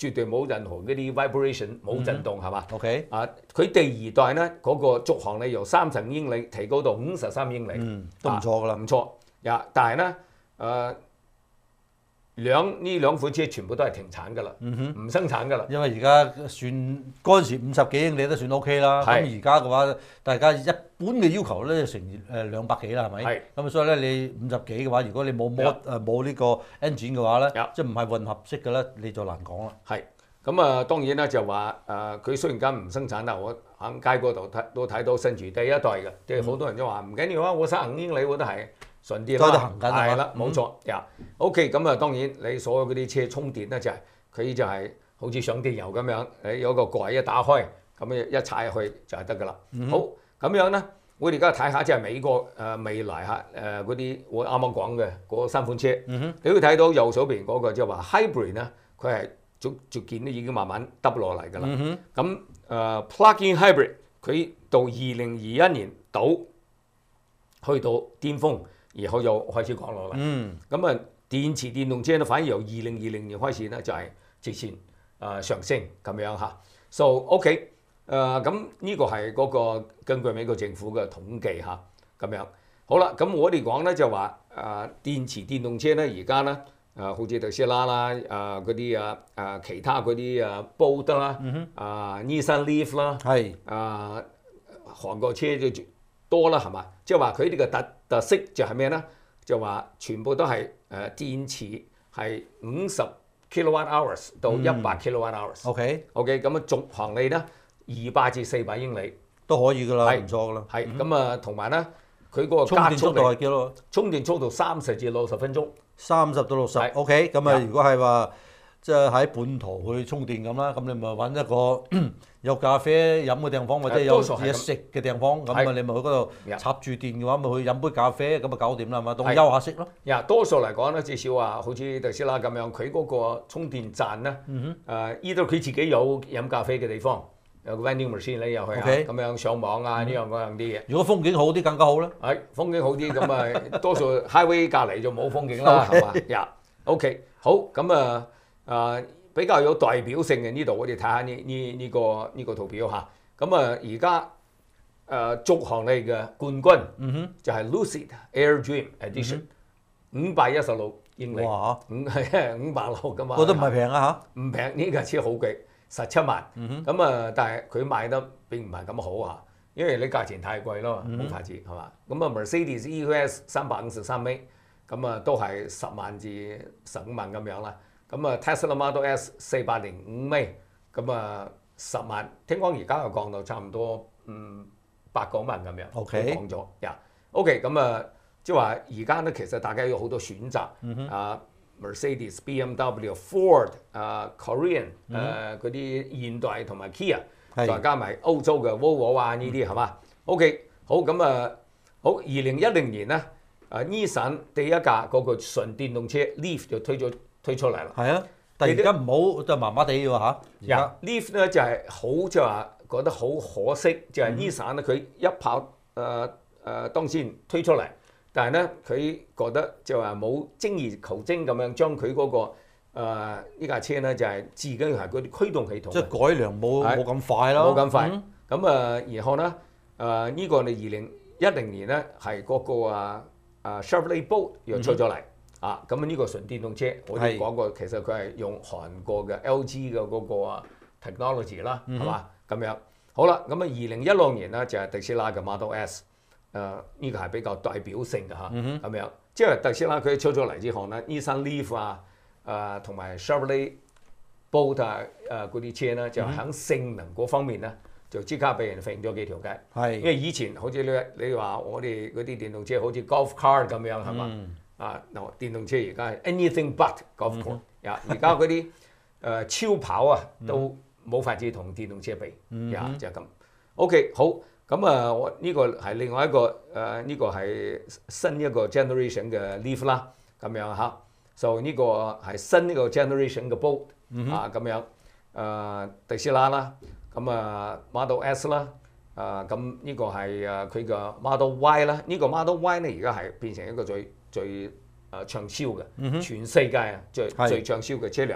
絕對冇任何嗰啲 vibration 冇震動係嘛 ？OK 啊，佢第二代咧嗰個續航力由三十英里提高到五十三英里， 嗯，都唔錯噶啦， 唔錯呀！但係咧誒。兩呢兩款車全部都係停產㗎啦，唔、嗯、生產㗎啦。 因為而家算嗰陣時五十幾英里都算 O K 啦。咁而家嘅話，大家一般嘅要求咧成誒兩百幾啦，係咪？係。咁所以咧，你五十幾嘅話，如果你冇摩誒冇呢個 engine 嘅話咧，即係唔係混合式嘅咧，你就難講啦。 係。咁啊，當然啦，就話誒，佢、呃、雖然間唔生產啦，我喺街嗰度睇都睇到新住第一代嘅，即係好多人都話唔緊要啊，我三十五英里我都係。順啲啦，係啦，冇錯呀。OK， 咁啊，當然你所有嗰啲車充電咧就係、是、佢就係好似上電油咁樣，誒有個蓋一打開，咁一踩入去就係得㗎啦。嗯、好，咁樣咧，我哋而家睇下即係美國誒、呃、未來嚇誒嗰啲我啱啱講嘅嗰三款車，嗯、你會睇到右手邊嗰個即係話 hybrid 咧，佢係逐逐漸都已經慢慢耷落嚟㗎啦。咁、嗯、誒、呃、plug-in hybrid 佢到二零二一年到去到巔峰。然後又開始降落啦。嗯。咁啊，電池電動車咧，反而由二零二零年開始咧，就係直線誒上升咁樣嚇。So OK，誒咁呢個係嗰個根據美國政府嘅統計嚇咁樣。好啦，咁我哋講咧就話誒電池電動車咧，而家咧誒好似特斯拉啦，誒嗰啲啊誒其他嗰啲啊 Bolt 啦，啊 Nissan Leaf 啦，係啊韓國車就多啦係嘛？即係話佢哋嘅特特色就係咩咧？就話全部都係誒電池係五十 kilowatt hours 到一百 kilowatt hours。OK OK， 咁啊續航力咧二百至四百英里都可以㗎啦，唔錯㗎啦。 係咁啊，同埋咧佢嗰個加速度係幾多？ 充電速度三十至六十分鐘。 三十到六十。OK，咁啊，如果係話即係喺半途去充電咁啦，咁你咪揾一個有咖啡飲嘅地方，或者有嘢食嘅地方，咁啊你咪去嗰度插住電嘅話，咪去飲杯咖啡，咁啊搞掂啦，係嘛？當休下息咯。 呀，多數嚟講咧，至少話好似特斯拉咁樣，佢嗰個充電站咧，誒依度佢自己有飲咖啡嘅地方，有個 vending machine 咧入去啊，咁樣上網啊呢樣嗰樣啲嘢。 如果風景好啲更加好啦。 係風景好啲，咁啊多數 highway 隔離就冇風景啦，係嘛？呀 ，OK， 好，咁啊。誒、呃、比較有代表性嘅呢度，我哋睇下呢呢呢個呢、呢個圖表嚇。咁啊，而家誒續航力嘅冠軍、嗯、就係、是、Lucid Air Dream Edition，五百一十六英里， 哇五係五百六噶嘛。 覺得唔係平啊嚇， 唔平，呢架車好貴，十七萬。咁、嗯、啊，但係佢賣得並唔係咁好啊，因為你價錢太貴咯，冇法子係嘛。咁啊 Mercedes E Q S 三百五十三米，咁啊都係十萬至十五萬咁樣啦。咁啊 Tesla Model S 四百零五米，咁啊十萬，聽講而家又降到差唔多嗯八九萬咁樣。OK，降咗呀。OK，咁啊即係話而家咧，其實大家有好多選擇。嗯、啊 ，Mercedes、B M W、Ford、啊 Korean、誒嗰啲現代同埋 Kia， 再加埋歐洲嘅 Volvo 啊呢啲係嘛 ？OK， 好咁啊，好二零一零年咧，啊 Nissan 第一架嗰個純電動車 Leaf 就推咗。推出嚟啦， 係啊，但係而家唔好就麻麻地喎嚇。而家 Leaf 咧就係好即係話覺得好可惜，就係 Nissan 咧佢一跑誒誒、呃呃、當先推出嚟，但係咧佢覺得就話冇精益求精咁樣將佢嗰、那個呢、呃、架車咧就係、是、自己係嗰啲驅動系統， 即係改良冇冇咁快咯， 冇咁快。咁、嗯、啊，然後咧誒呢、呃這個你二零一零年咧係嗰個啊啊 Chevrolet Bolt 又出咗嚟。嗯啊，咁呢個純電動車，我哋講過，其實佢係用韓國嘅 L G 嘅嗰個 technology 啦，係嘛咁樣。好啦，咁啊二零一六年咧就係特斯拉嘅 Model S，誒呢個係比較代表性嘅嚇，咁樣。即係特斯拉佢出咗嚟之後咧 Nissan Leaf 啊，誒同埋 Chevrolet Bolt 啊，誒嗰啲車咧就喺性能嗰方面咧就即刻俾人揈咗幾條街。係，因為以前好似你你話我哋嗰啲電動車好似 Golf Car 咁樣係嘛？啊，嗱，電動車而家係 anything but golf car，呀，而家嗰啲誒超跑啊，都冇法子同電動車比，呀、嗯，就係、是、咁。OK， 好，咁啊，我呢個係另外一個誒，呢、呃這個係新一個 generation 嘅 Leaf 啦，咁樣嚇。就呢個係新呢個 generation 嘅 Bolt、嗯、啊，咁樣誒、呃、特斯拉啦，咁啊 Model S 啦，啊咁呢個係誒佢嘅 Model Y 啦，呢個 Model Y 咧而家係變成一個最最誒暢銷嘅，全世界啊最最暢銷嘅車輛，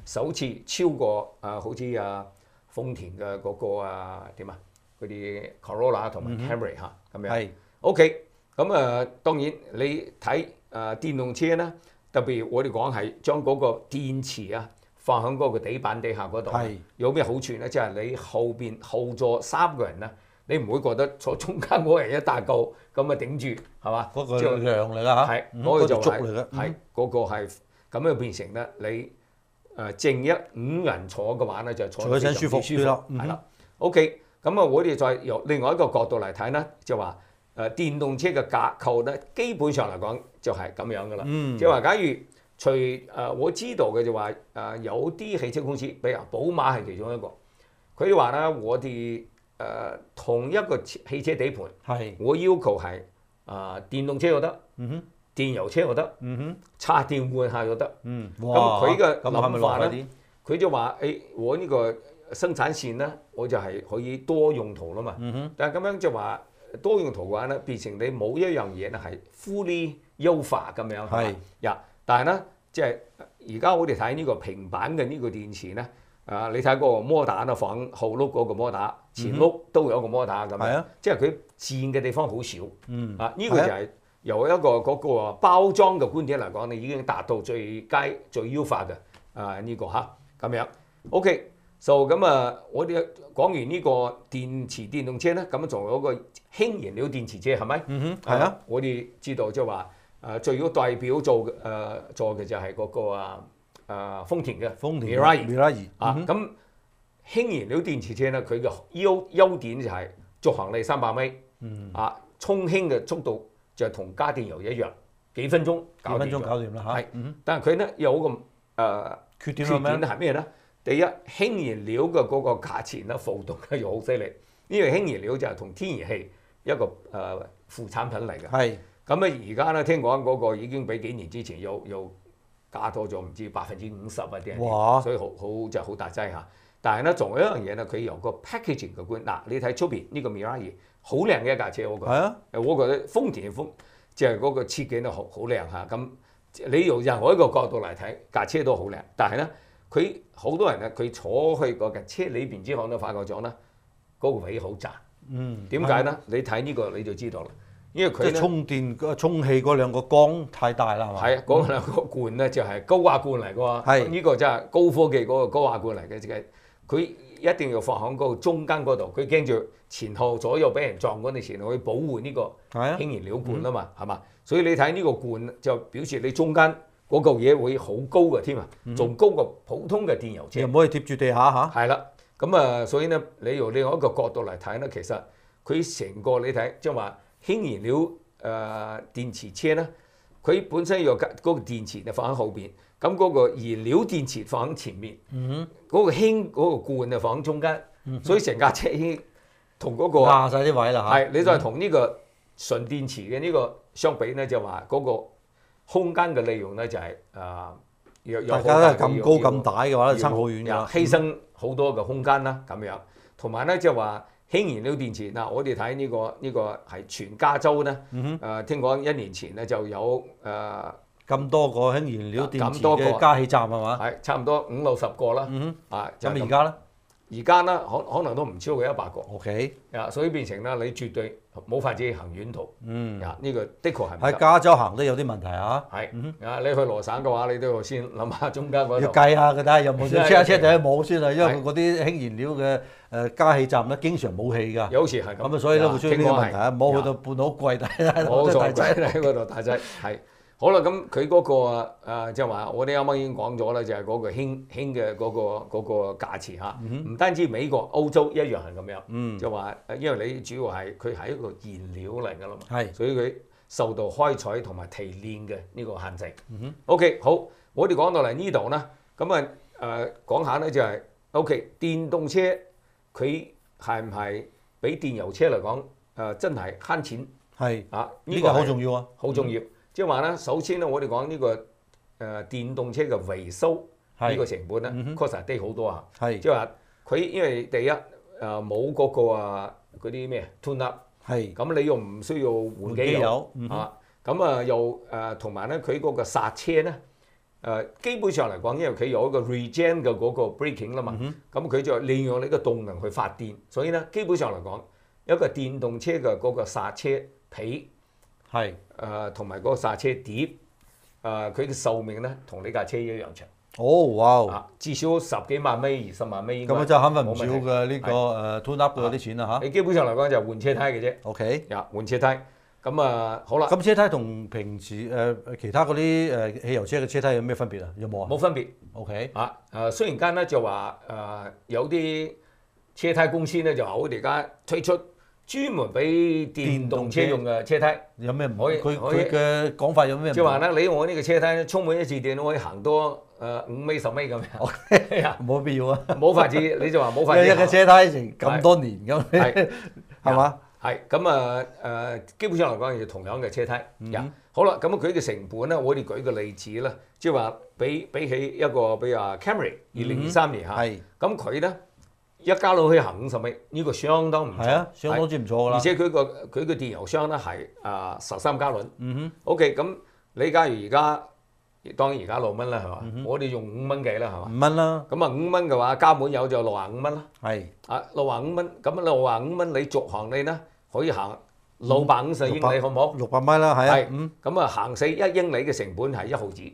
首次超過啊，好似啊豐田嘅嗰個啊點啊嗰啲 Corolla 同埋 Camry 嚇咁樣。係 OK， 咁啊當然你睇啊電動車咧，特別我哋講係將嗰個電池啊放喺嗰個底板底下嗰度，有咩好處咧？即係你後邊後座三個人咧，你唔會覺得坐中間嗰個人一大嚿咁啊頂住係嘛？ 嗰個梁嚟啦嚇， 係嗰個就係係嗰個係咁樣變成咧你。誒正一五人坐嘅話咧，就坐得非常舒服啲咯。係啦 ，OK， 咁啊，我哋再由另外一個角度嚟睇咧，就話誒電動車嘅架構咧，基本上嚟講就係咁樣噶啦。嗯，即係話，假如除誒我知道嘅就話誒有啲汽車公司，比如寶馬係其中一個，佢話咧我哋誒同一個汽車底盤，係我要求係誒電動車又得。嗯哼。電油車又得，嗯哼，插電換下又得，嗯，咁佢嘅諗法咧，佢就話：誒、欸，我呢個生產線咧，我就係可以多用途啦嘛。嗯哼，但係咁樣就話多用途嘅話咧，變成你冇一樣嘢咧係 fully 優化咁樣，係呀。但係咧，即係而家我哋睇呢個平板嘅呢個電池咧，啊，你睇嗰個摩打啊，放後轆嗰個摩打，前轆都有一個摩打咁樣，係啊，即係佢佔嘅地方好少，嗯，啊，呢、這個就係、是。由一個嗰個包裝嘅觀點嚟講，你已經達到最佳最優化嘅啊呢個嚇咁樣。OK， 就咁啊，我哋講完呢個電池電動車咧，咁仲有個氫燃料電池車係咪？嗯哼，係啊。我哋知道即係話誒最有代表做誒、呃、做嘅就係嗰、那個啊啊豐田嘅豐田 Mirai 啊。咁氫燃料電池車咧，佢嘅優優點就係續航力三百米，嗯啊，充氫嘅速度。就同加電油一樣，幾分鐘搞掂咗。幾分鐘搞掂啦嚇。係，但係佢咧有個誒、呃、缺點係咩咧？第一，氫燃料嘅嗰個價錢咧浮動咧又好犀利。呢個氫燃料就係同天然氣一個誒、呃、副產品嚟嘅。係。咁啊，而家咧聽講嗰個已經比幾年之前又又加多咗唔知百分之五十啊啲人。哇！所以好好就好大劑嚇。但係咧，仲有一樣嘢咧，佢由個 packaging 嘅觀，嗱你睇出邊呢個 Mirai 好靚嘅一架車，我覺得。係啊。我覺得豐田嘅豐即係嗰個設計都好好靚嚇。咁你由任何一個角度嚟睇，架車都好靚。但係咧，佢好多人咧，佢坐去嗰架車裏邊之後都發覺咗咧，嗰個位好窄。嗯。點解咧？你睇呢個你就知道啦。因為佢咧充電個充氣嗰兩個缸太大啦，係嘛？係啊，嗰兩個罐咧就係高壓罐嚟嘅喎。係。呢個真係高科技嗰個高壓罐嚟嘅，即係。佢一定要放喺嗰個中間嗰度，佢驚住前後左右俾人撞嗰陣時，可以保護呢個氫燃料罐啊嘛，係嘛？所以你睇呢個罐就表示你中間嗰嚿嘢會好高嘅添啊，仲高過普通嘅電油車。又唔可以貼住地下嚇。係啦，咁啊，所以咧，你由另外一個角度嚟睇咧，其實佢成個你睇即係話氫燃料誒、呃、電池車咧，佢本身有嗰個電池就放喺後邊。咁嗰個燃料電池放喺前面，嗰、嗯嗰個氫嗰個罐就放喺中間，嗯、所以成架車已經同嗰、嗰個壓曬啲位啦嚇。係你再同呢個純電池嘅呢個相比咧，就話嗰個空間嘅利用咧就係、是、啊，有有大家都係咁高咁大嘅話，差好遠㗎，犧牲好多嘅空間啦咁樣。同埋咧就話氫燃料電池嗱，我哋睇呢個呢、呢個係全加州咧，誒、嗯呃、聽講一年前咧就有誒。呃咁多個氫燃料電池嘅加氣站係嘛？係差唔多五六十個啦。嗯哼。啊，咁而家咧？而家咧可可能都唔超過一百個。OK。啊，所以變成咧你絕對冇法子行遠途。嗯。啊，呢個的確係。喺加州行都有啲問題啊。係。嗯哼。啊，你去羅省嘅話，你都要先諗下中間嗰度。要計下嘅，睇下有冇車車仔冇先啊，因為嗰啲氫燃料嘅誒加氣站咧經常冇氣㗎。有時係咁。咁啊，所以咧會出現呢個問題啊，冇去到半路好貴，但係冇錯，喺嗰度大劑係。好啦，咁佢嗰個誒即係話，我哋啱啱已經講咗啦，就係嗰個氫氫嘅嗰個嗰個價錢嚇，唔單止美國、歐洲一樣係咁樣，嗯、就話因為你主要係佢係一個燃料嚟㗎啦嘛，係，所以佢受到開採同埋提煉嘅呢個限制。嗯、哼 OK， 好，我哋講到嚟呢度啦，咁啊誒講下咧就係 OK 電動車佢係唔係比電油車嚟講誒真係慳錢？係啊，呢、呢個好重要啊，好重要。嗯即係話咧，首先咧，我哋講呢個誒電動車嘅維修呢個成本咧，確實係低好多啊。係，即係話佢因為第一誒冇嗰個啊嗰啲咩 tune up，係，咁你又唔需要換機油啊，咁啊又誒同埋咧佢嗰個剎車咧誒基本上嚟講，因為佢有一個 regen 嘅嗰個 braking 啦嘛，咁佢、嗯、就利用呢個動能去發電，所以咧基本上嚟講，一個電動車嘅嗰個剎車皮係誒同埋嗰個剎車碟誒，佢嘅壽命咧同呢架車一樣長。 哦，哇！ 啊，至少十幾萬蚊、二十萬蚊應該。 咁啊，真係慳翻唔少嘅呢個誒 tune up 嘅嗰啲錢啦嚇。 你基本上嚟講就係換車胎嘅啫。 OK。 呀，換車胎。咁啊，好啦。 咁車胎同平時誒其他嗰啲誒汽油車嘅車胎有咩分別啊？有冇啊？ 冇分別。 OK。 啊誒，雖然間咧就話誒有啲車胎公司咧就話我哋而家推出專門俾電動車用嘅車胎。 有咩唔可以？佢佢嘅講法有咩唔同？ 即係話咧，你我呢個車胎充滿一次電可以行多誒五米十米咁樣。 冇必要啊！ 冇法子，你就話冇法子。 一個車胎成咁多年咁，係嘛？ 係咁啊誒，基本上嚟講係同樣嘅車胎。嗯、好啦，咁啊佢嘅成本咧，我哋舉個例子啦，即係話比比起一個比如話 Camry 二零二三年嚇，咁佢咧一加路可以行五十米，呢、這個相當唔錯。係啊，相當之唔錯㗎啦。而且佢個佢個電油箱咧係啊十三加侖。嗯哼。OK，咁你假如而家當然而家六蚊啦係嘛？嗯、我哋用五蚊計啦係嘛？五蚊啦。咁啊五蚊嘅話加滿油就六十五蚊啦。係。啊六十五蚊，咁六十五蚊你續航里咧？可以行六百五十英里，好唔好？ 六百米啦，係啊。係， 咁啊行死一英里嘅成本係一毫子。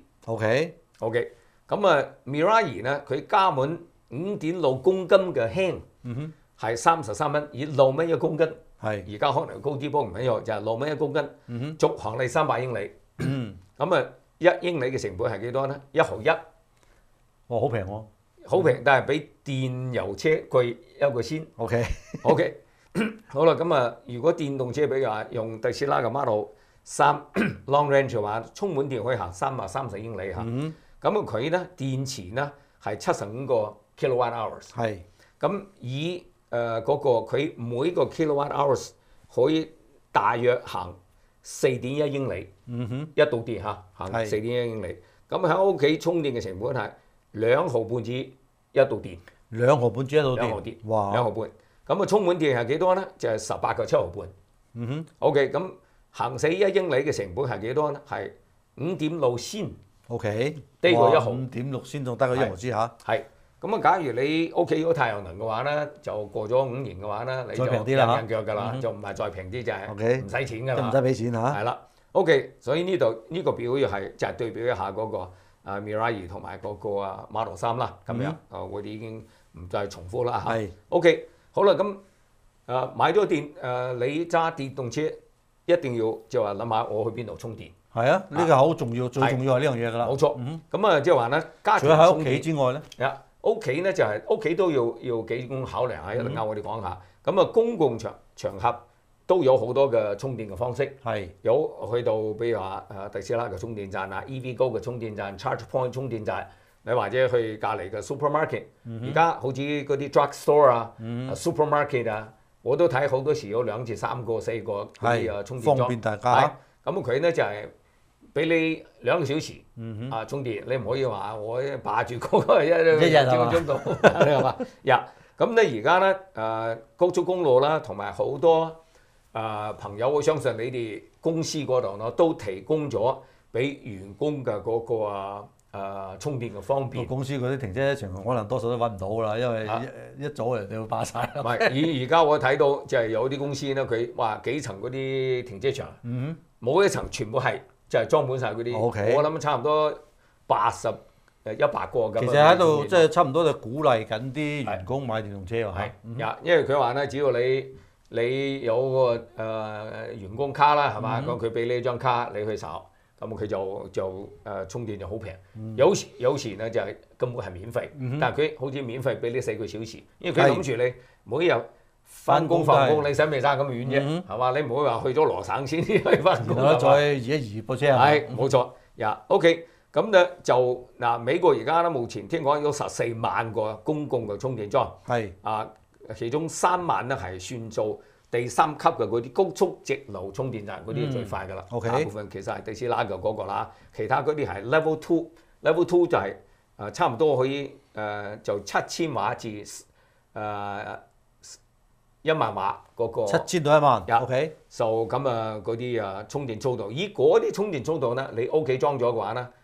OK，OK。 咁啊 Mirai 咧，佢加滿五點六公斤嘅氫，係三十三蚊，而六蚊一公斤。係。而家可能高啲波唔緊要，就係六蚊一公斤。嗯哼。續航力三百英里。嗯。咁啊，一英里嘅成本係幾多咧？一毫一。 哇，好平喎！ 好平，但係比電油車貴一個先。OK，OK。好啦，咁啊，如果電動車比如話用特斯拉嘅 Model 三 Long Range 嘅話，充滿電可以行三百三十英里嚇。咁啊，佢咧電池咧係七十五個 kilowatt hours。係。咁以誒嗰個佢每個 kilowatt hours 可以大約行四點一英里。嗯哼。一度電嚇行四點一英里。咁喺屋企充電嘅成本係兩毫半子一度電。 兩毫半子一度電。 兩毫電。 哇！ 兩毫半。咁啊，充滿電係幾多咧？就係十八個七毫半。嗯哼。OK，咁行死一英里嘅成本係幾多咧？係五點六仙。 OK。 低過一毫。 五點六仙仲低過一毫之下。 係。咁啊，假如你屋企有太陽能嘅話咧，就過咗五年嘅話咧，你就再平啲啦嚇。 人腳㗎啦，就唔係再平啲，就係唔使錢㗎啦。 唔使俾錢嚇。 係啦。OK，所以呢度呢個表又係就係對比一下嗰個啊 Mirai 同埋嗰個啊 Model 三啦。咁樣啊，我哋已經唔再重複啦嚇。係。OK。好啦，咁誒買咗電誒，你揸電動車一定要就話諗下我去邊度充電。 係啊，呢個好重要，最重要係呢樣嘢㗎啦。 冇錯。咁啊，即係話咧，家庭充電。除咗喺屋企之外咧，啊屋企咧就係屋企都要要幾種考量下，一陣間我哋講下。咁啊，公共場場合都有好多嘅充電嘅方式。係。有去到比如話誒特斯拉嘅充電站啊 ，EVgo 嘅充電站 ，ChargePoint 充電站。你或者去隔離嘅 supermarket，而家好似嗰啲 drug store 啊、supermarket 啊，我都睇好多時有兩至三個、四個嗰啲啊充電樁， 方便大家。 咁佢咧就係俾你兩個小時啊充電，你唔可以話我霸住嗰個一一日幾個鐘度，你係嘛？呀，咁咧而家咧誒高速公路啦，同埋好多誒朋友，我相信你哋公司嗰度咯都提供咗俾員工嘅嗰個啊。誒、呃、充電嘅方便， 公司嗰啲停車場可能多數都揾唔到啦，因為一、啊、一早人哋會霸晒。 唔係，而而家我睇到就係有啲公司咧，佢話幾層嗰啲停車場，冇、嗯、一層全部係就係、是、裝滿晒嗰啲。Okay. 我諗差唔多八十誒一百個咁。 其實喺度即係差唔多就鼓勵緊啲員工買電動車喎。係， 嗯、因為佢話咧，只要你你有個誒、呃、員工卡啦，係嘛，咁佢俾你張卡你去掃。咁佢就就誒、呃、充電就好平、嗯，有時有時咧就係、是、根本係免費，嗯、但係佢好似免費俾你四個小時，因為佢諗住你每日翻工放工，你使未揸咁遠啫，係、嗯、嘛？你唔會話去咗羅省先去翻工， 然後再移一移部車係冇錯呀。OK，咁咧就嗱，美國而家咧目前聽講有十四萬個公共嘅充電樁，係啊，其中三萬咧係算做第三級嘅嗰啲高速直流充電站，嗰啲最快㗎啦。嗯 okay. 大部分其實係特斯拉嘅嗰個啦，其他嗰啲係 level two，level two 就係、是、誒、呃、差唔多可以誒、呃、就七千瓦至誒、呃、一萬瓦嗰、那個。 七千到一萬。 Yeah, OK。 就咁啊嗰啲啊充電速度，以嗰啲充電速度咧，你屋企裝咗嘅話咧，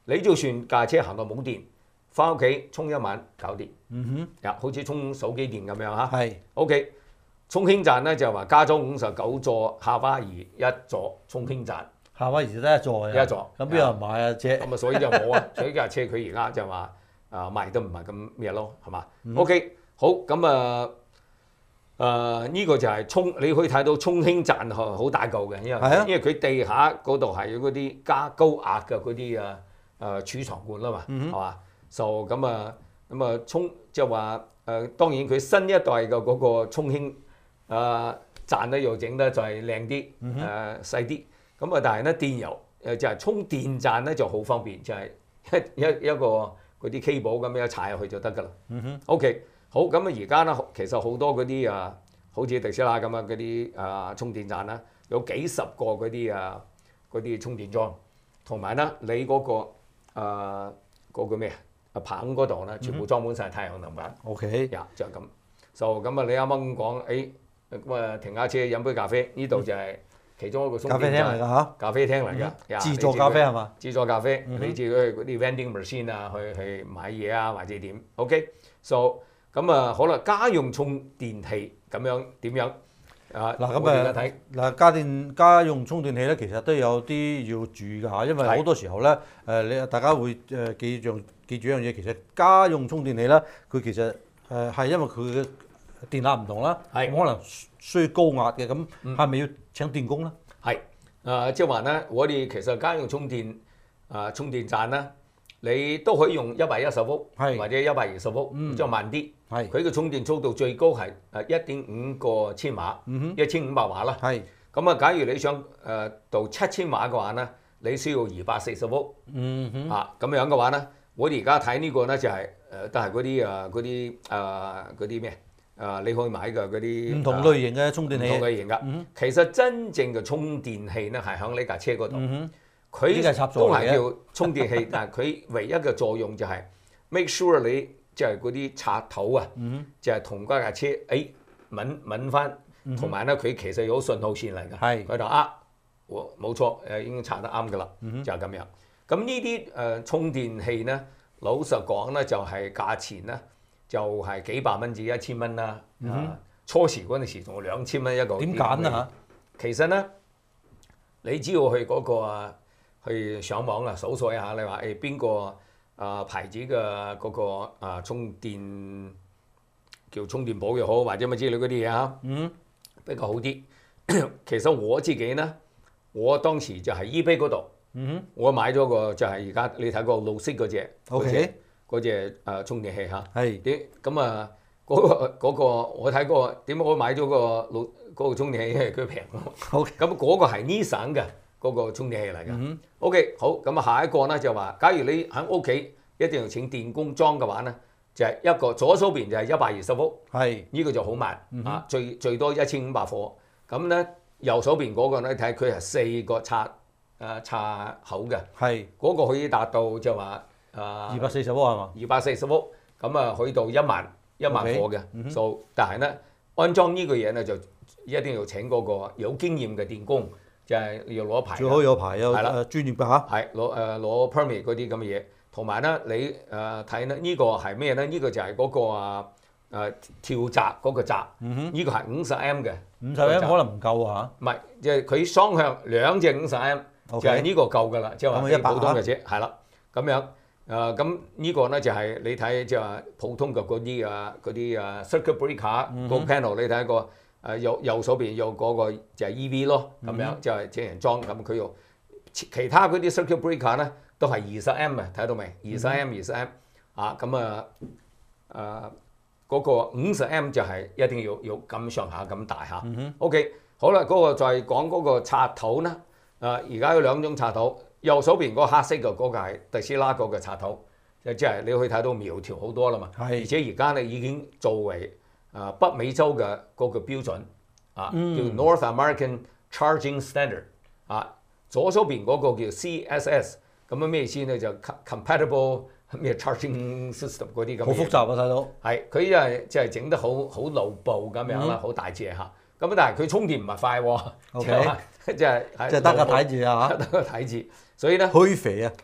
你就算架車行到冇電，翻屋企充一晚搞掂。 嗯哼，好似充手機電咁樣嚇。 係。 OK， 充氫站咧就話加咗五十九座夏威夷一座充氫站。 夏威夷得一座一座， 咁邊有人買啊車？ 咁啊，所以就冇啊。所以架車佢而家就話啊賣得唔係咁咩咯，係嘛？OK， 好咁啊。誒呢個就係充，你可以睇到充氫站係好大嚿嘅，因為、啊、因為佢地下嗰度係有嗰啲加高壓嘅嗰啲啊誒儲藏罐啦嘛，係嘛？就咁啊咁啊充即係話誒，當然佢新一代嘅嗰個充氫誒站咧又整得就係靚啲誒細啲，咁啊但係咧電油誒就係充電站咧就好方便，就係、是、一一一個嗰啲 cable 咁樣踩入去就得㗎啦。嗯、哼 OK。好咁啊！而家咧，其實好多嗰啲啊，好似特斯拉咁啊，嗰啲啊充電站啦，有幾十個嗰啲啊嗰啲充電樁，同埋咧你嗰、嗰個啊嗰個咩啊棒嗰度咧，全部裝滿晒太陽能板。OK，呀就係咁。就咁啊！你啱啱講，誒咁啊停下車飲杯咖啡，呢度就係其中一個充電站。咖啡廳嚟㗎嚇。咖啡廳嚟㗎。嗯、自助咖啡係嘛？自助咖啡，嗯、你自己去嗰啲 vending machine 啊，去去買嘢啊，或者點 ？OK，so。咁啊，好啦，家用充電器咁樣點樣啊？嗱咁啊，睇嗱家電家用充電器咧，其實都有啲要注意㗎嚇，因為好多時候咧，誒你大家會誒記住記住一樣嘢，其實家用充電器咧，佢其實誒係因為佢嘅電壓唔同啦，係可能需要高壓嘅，咁係咪要請電工咧？ 係誒，即係話咧，我哋其實家用充電啊充電站咧。你都可以用一百一十伏或者一百二十伏，即係慢啲。佢嘅充電速度最高係誒一點五個千瓦，一千五百瓦啦。咁啊，假如你想誒到七千瓦嘅話咧，你需要二百四十伏。嗯、啊咁樣嘅話咧，我哋而家睇呢個咧就係、是、誒，都係嗰啲誒嗰啲誒嗰啲咩誒，你可以買嘅嗰啲唔同類型嘅充電器。唔同類型㗎。嗯、其實真正嘅充電器咧係喺呢架車嗰度。嗯佢都係叫充電器，但係佢唯一嘅作用就係 make sure 你即係嗰啲插頭啊，就係同嗰架車誒穩穩翻，同埋咧佢其實有信號線嚟嘅，佢就啊，冇錯誒已經插得啱㗎啦，就係咁樣。咁呢啲誒充電器咧，老實講咧就係價錢咧就係幾百蚊至一千蚊啦。啊，初時嗰陣時仲兩千蚊一個。點揀啊？其實咧，你只要去嗰個啊。去上網啊，搜索一下，你話誒邊個啊牌子嘅嗰個啊充電叫充電寶又好，或者乜之類嗰啲嘢啊，嗯，比較好啲。其實我自己咧，我當時就喺 eBay 嗰度，嗯哼，我買咗個就係而家你睇過綠色嗰隻，OK，嗰隻誒充電器嚇，係啲咁啊嗰個嗰個我睇過點解我買咗個綠嗰個充電器，因為佢平咯。好，咁嗰個係 Nissan 嘅。嗰個充電器嚟嘅、嗯、，OK 好咁啊，下一個咧就話，假如你喺屋企一定要請電工裝嘅話咧，就係、是、一個左手邊就係一百二十伏，係呢、這個就好慢、嗯、啊，最最多一千五百伏。咁咧右手邊嗰個咧睇佢係四個插誒插口嘅，係嗰、那個可以達到就話誒二百四十伏係嘛？二百四十伏咁啊，去到一萬一萬伏嘅，數、okay, 嗯。但係咧安裝呢個嘢咧就一定要請嗰個有經驗嘅電工。就係要攞牌，最好有牌有誒專業嘅嚇，係攞誒攞 permit 嗰啲咁嘅嘢，同埋咧你誒睇咧呢個係咩咧？呢、這個就係嗰、那個啊誒、呃、跳閘嗰個閘，呢、嗯、個係五十 M 嘅，五十 M 可能唔夠啊嚇，唔係即係佢雙向兩隻五十 M， 就係呢個夠㗎啦，即係話啲普通嘅啫，係啦，咁樣誒咁呢個咧就係你睇即係話普通嘅嗰啲啊嗰啲啊 circuit breaker 個 panel 你睇個。誒右右手邊有嗰個就係 E V 咯，咁樣、嗯、就係請人裝，咁佢用其他嗰啲 circuit breaker 咧都係二十 M 啊，睇到未？二十 M 二十 M 啊，咁啊誒嗰個五十 M 就係一定要要咁上下咁大嚇。嗯、OK， 好啦，嗰、嗰個就係講嗰個插頭啦。誒而家有兩種插頭，右手邊嗰個黑色嘅嗰個係特斯拉嗰個插頭，即係你可以睇到苗條好多啦嘛。係，而且而家咧已經作為啊，北美洲嘅嗰個標準啊，叫 North American Charging Standard 啊，左手邊嗰個叫 C S S， 咁樣咩意思咧？就 compatible 咩 charging system 嗰啲咁。好複雜啊，睇到。係，佢因為即係整得好好牢固咁樣啦，好、嗯、大隻嚇。咁但係佢充電唔係快喎。O K， 即係即係得個睇字啊嚇，得個睇字。所以咧，虛肥啊。係，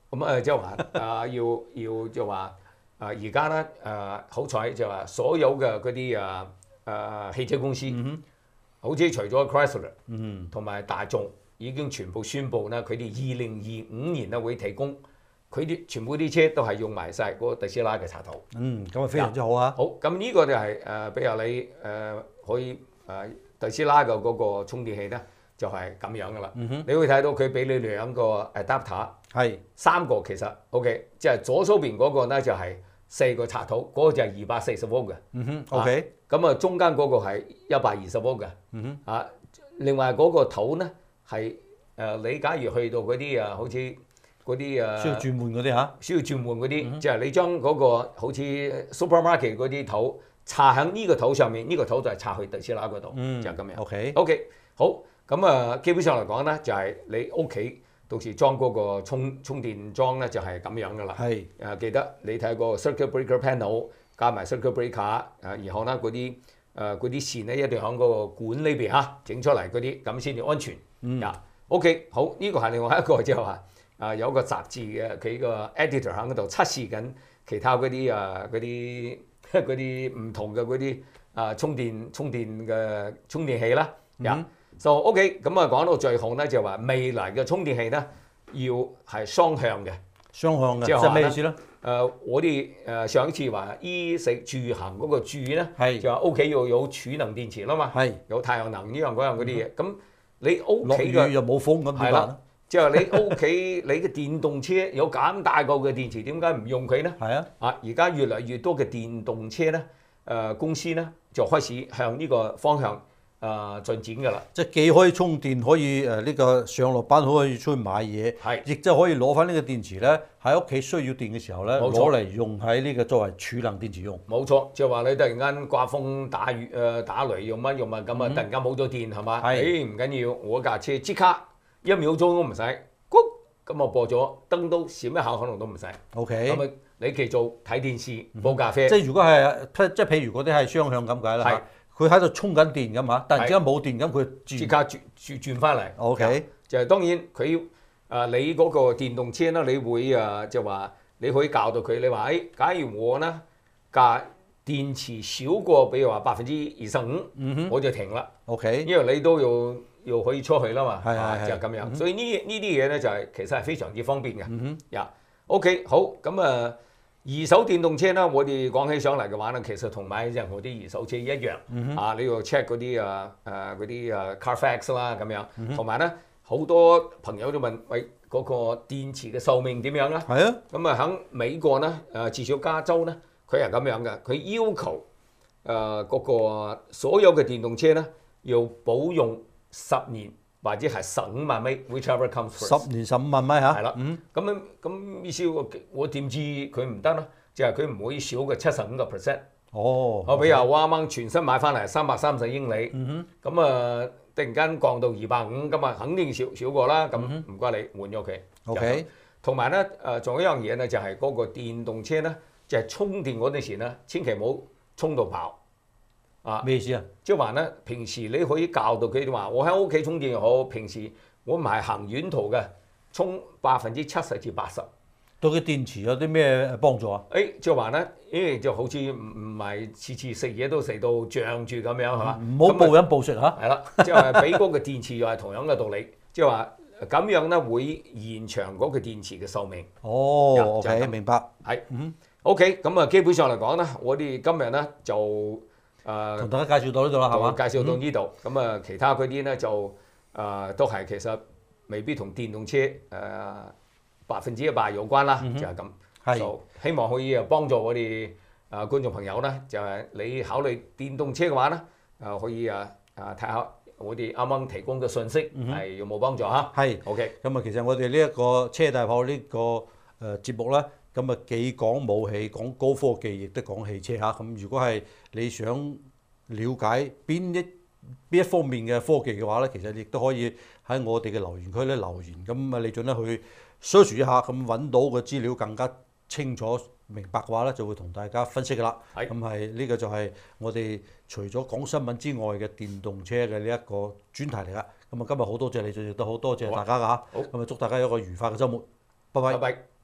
咁啊即係話啊要要即係話啊而家咧誒好彩就話所有嘅嗰啲啊誒汽車公司，嗯、好似除咗 Chrysler 同埋大眾已經全部宣布咧，佢哋二零二五年咧會提供佢啲全部啲車都係用埋晒嗰個特斯拉嘅插頭。 嗯，咁啊非常之好啊！ 好，咁呢個就係、是、誒，比、呃、如你誒、呃、可以誒、呃、特斯拉嘅嗰個充電器咧，就係、是、咁樣噶啦。嗯、哼你會睇到佢俾你兩個 adapter， 係是三個其實 OK，即係左手邊嗰個咧就係四個插頭，嗰、那個就係二百四十伏嘅。嗯哼 OK，咁啊中間嗰個係一百二十伏嘅。嗯哼啊，另外嗰個頭咧係誒你假如去到嗰啲啊，好似嗰啲誒需要轉換嗰啲嚇， 需要轉換嗰啲，即係、嗯、你將嗰個好似 supermarket 嗰啲頭插喺呢個頭上面，呢、呢個頭就係插去特斯拉嗰度，嗯、就係咁樣。OK，OK，、okay. okay, 好，咁啊，基本上嚟講咧，就係、是、你屋企到時裝嗰個充充電樁咧，就係咁樣噶啦。係誒是，記得你睇個 circuit breaker panel 加埋 circuit breaker，誒，然後咧嗰啲誒嗰啲線咧一定喺嗰個管裏邊嚇整出嚟嗰啲，咁先至安全。嗯。啊 OK， 好，呢、呢個係另外一個就係話。啊，有個雜誌嘅佢個 editor 喺嗰度測試緊其他嗰啲啊嗰啲嗰啲唔同嘅嗰啲啊充電充電嘅充電器啦。呀，就 OK，咁啊講到最後咧就話未來嘅充電器咧要係雙向嘅，雙向嘅即係咩意思咧？誒、呃，我哋誒上一次話衣食住行嗰個住咧，是就話屋企要有儲能電池啦嘛，是有太陽能呢樣嗰樣嗰啲嘢。咁、嗯、你屋企嘅又冇風咁點辦？ 即係你屋企你嘅電動車有咁大個嘅電池，點解唔用佢咧？係啊！啊，而家越嚟越多嘅電動車咧，誒、呃、公司咧就開始向呢個方向誒、呃、進展㗎啦。 即係既可以充電，可以誒呢、呃這個上落班可以出去買嘢，係亦即係可以攞翻呢個電池咧喺屋企需要電嘅時候咧攞嚟用喺呢個作為儲能電池用。 冇錯，即係話你突然間刮風打雨誒、呃、打雷用乜用乜咁啊，突然間冇咗電係嘛？誒唔緊要，我架車即刻。一秒鐘都唔使，咕咁我播咗燈都閃一下，可能都唔使。OK，咁啊你繼續睇電視、煲咖啡。 即係如果係即係譬如嗰啲係雙向咁解啦。係，佢喺度充緊電咁嚇，突然之間冇電咁，佢即刻轉轉轉翻嚟。 OK， 就係當然佢啊，你嗰個電動車咧，你會啊就話你可以教到佢，你話誒，假如我咧架電池少過，比如話百分之二十五，我就停啦。OK，因為你都要。又可以出去啦嘛，係係係就咁樣，嗯、哼所以呢呢啲嘢咧就係、是、其實係非常之方便嘅。呀、嗯哼 yeah，OK 好咁啊，二手電動車咧，我哋講起上嚟嘅話咧，其實同買任何啲二手車一樣，嗯、哼啊你要 check 嗰啲啊誒嗰啲啊 Carfax 啦咁樣，同埋咧好多朋友都問喂嗰、那個電池嘅壽命點樣咧？係啊，咁啊喺美國咧誒至少加州咧，佢係咁樣嘅，佢要求誒嗰、呃那個所有嘅電動車咧要保用十年或者係十五萬米 ，whichever comes first。 十年十五萬米嚇。係啦。嗯。 咁樣咁意思我我點知佢唔得啦？就係佢唔可以少過七十五個 percent。哦。我比如我啱啱全新買翻嚟三百三十英里。嗯哼。咁啊，突然間降到二百五，咁啊肯定少少過啦。咁唔該你換咗佢。OK。同埋咧誒，仲有一樣嘢咧，就係嗰個電動車咧，就係充電嗰陣時咧，千祈唔好充到爆。啊， 咩意思啊？ 即係話咧，平時你可以教到佢哋話，我喺屋企充電又好，平時我唔係行遠途嘅，充百分之七十至八十。 對佢電池有啲咩幫助啊？ 誒，即係話咧，誒就好似唔唔係次次食嘢都食到脹住咁樣係嘛？ 唔好暴飲暴食嚇。係啦， 即係話俾嗰個電池又係同樣嘅道理，即係話咁樣咧會延長嗰個電池嘅壽命。 哦，OK，明白。 係，嗯，OK，咁啊，基本上嚟講咧，我哋今日咧就。誒， 同大家介紹到呢度啦，係嘛？ 介紹到呢度，咁啊，其他嗰啲咧就誒都係其實未必同電動車誒百分之一百有關啦，就係咁。係，就希望可以啊幫助我哋誒觀眾朋友咧，就係你考慮電動車嘅話咧，誒可以啊啊睇下我哋啱啱提供嘅信息係有冇幫助嚇？係 OK。咁啊，其實我哋呢一個車大炮呢個誒節目咧。咁啊，既講武器，講高科技，亦都講汽車嚇。咁如果係你想了解邊一邊一方面嘅科技嘅話咧，其實亦都可以喺我哋嘅留言區咧留言。咁啊，你盡咧去 search 一下，咁揾到嘅資料更加清楚明白嘅話咧，就會同大家分析㗎啦。係。咁係呢個就係我哋除咗講新聞之外嘅電動車嘅呢一個專題嚟㗎。咁啊，今日好多謝你，亦都好多謝大家㗎嚇。好。咁啊，祝大家有一個愉快嘅週末。拜拜。拜拜。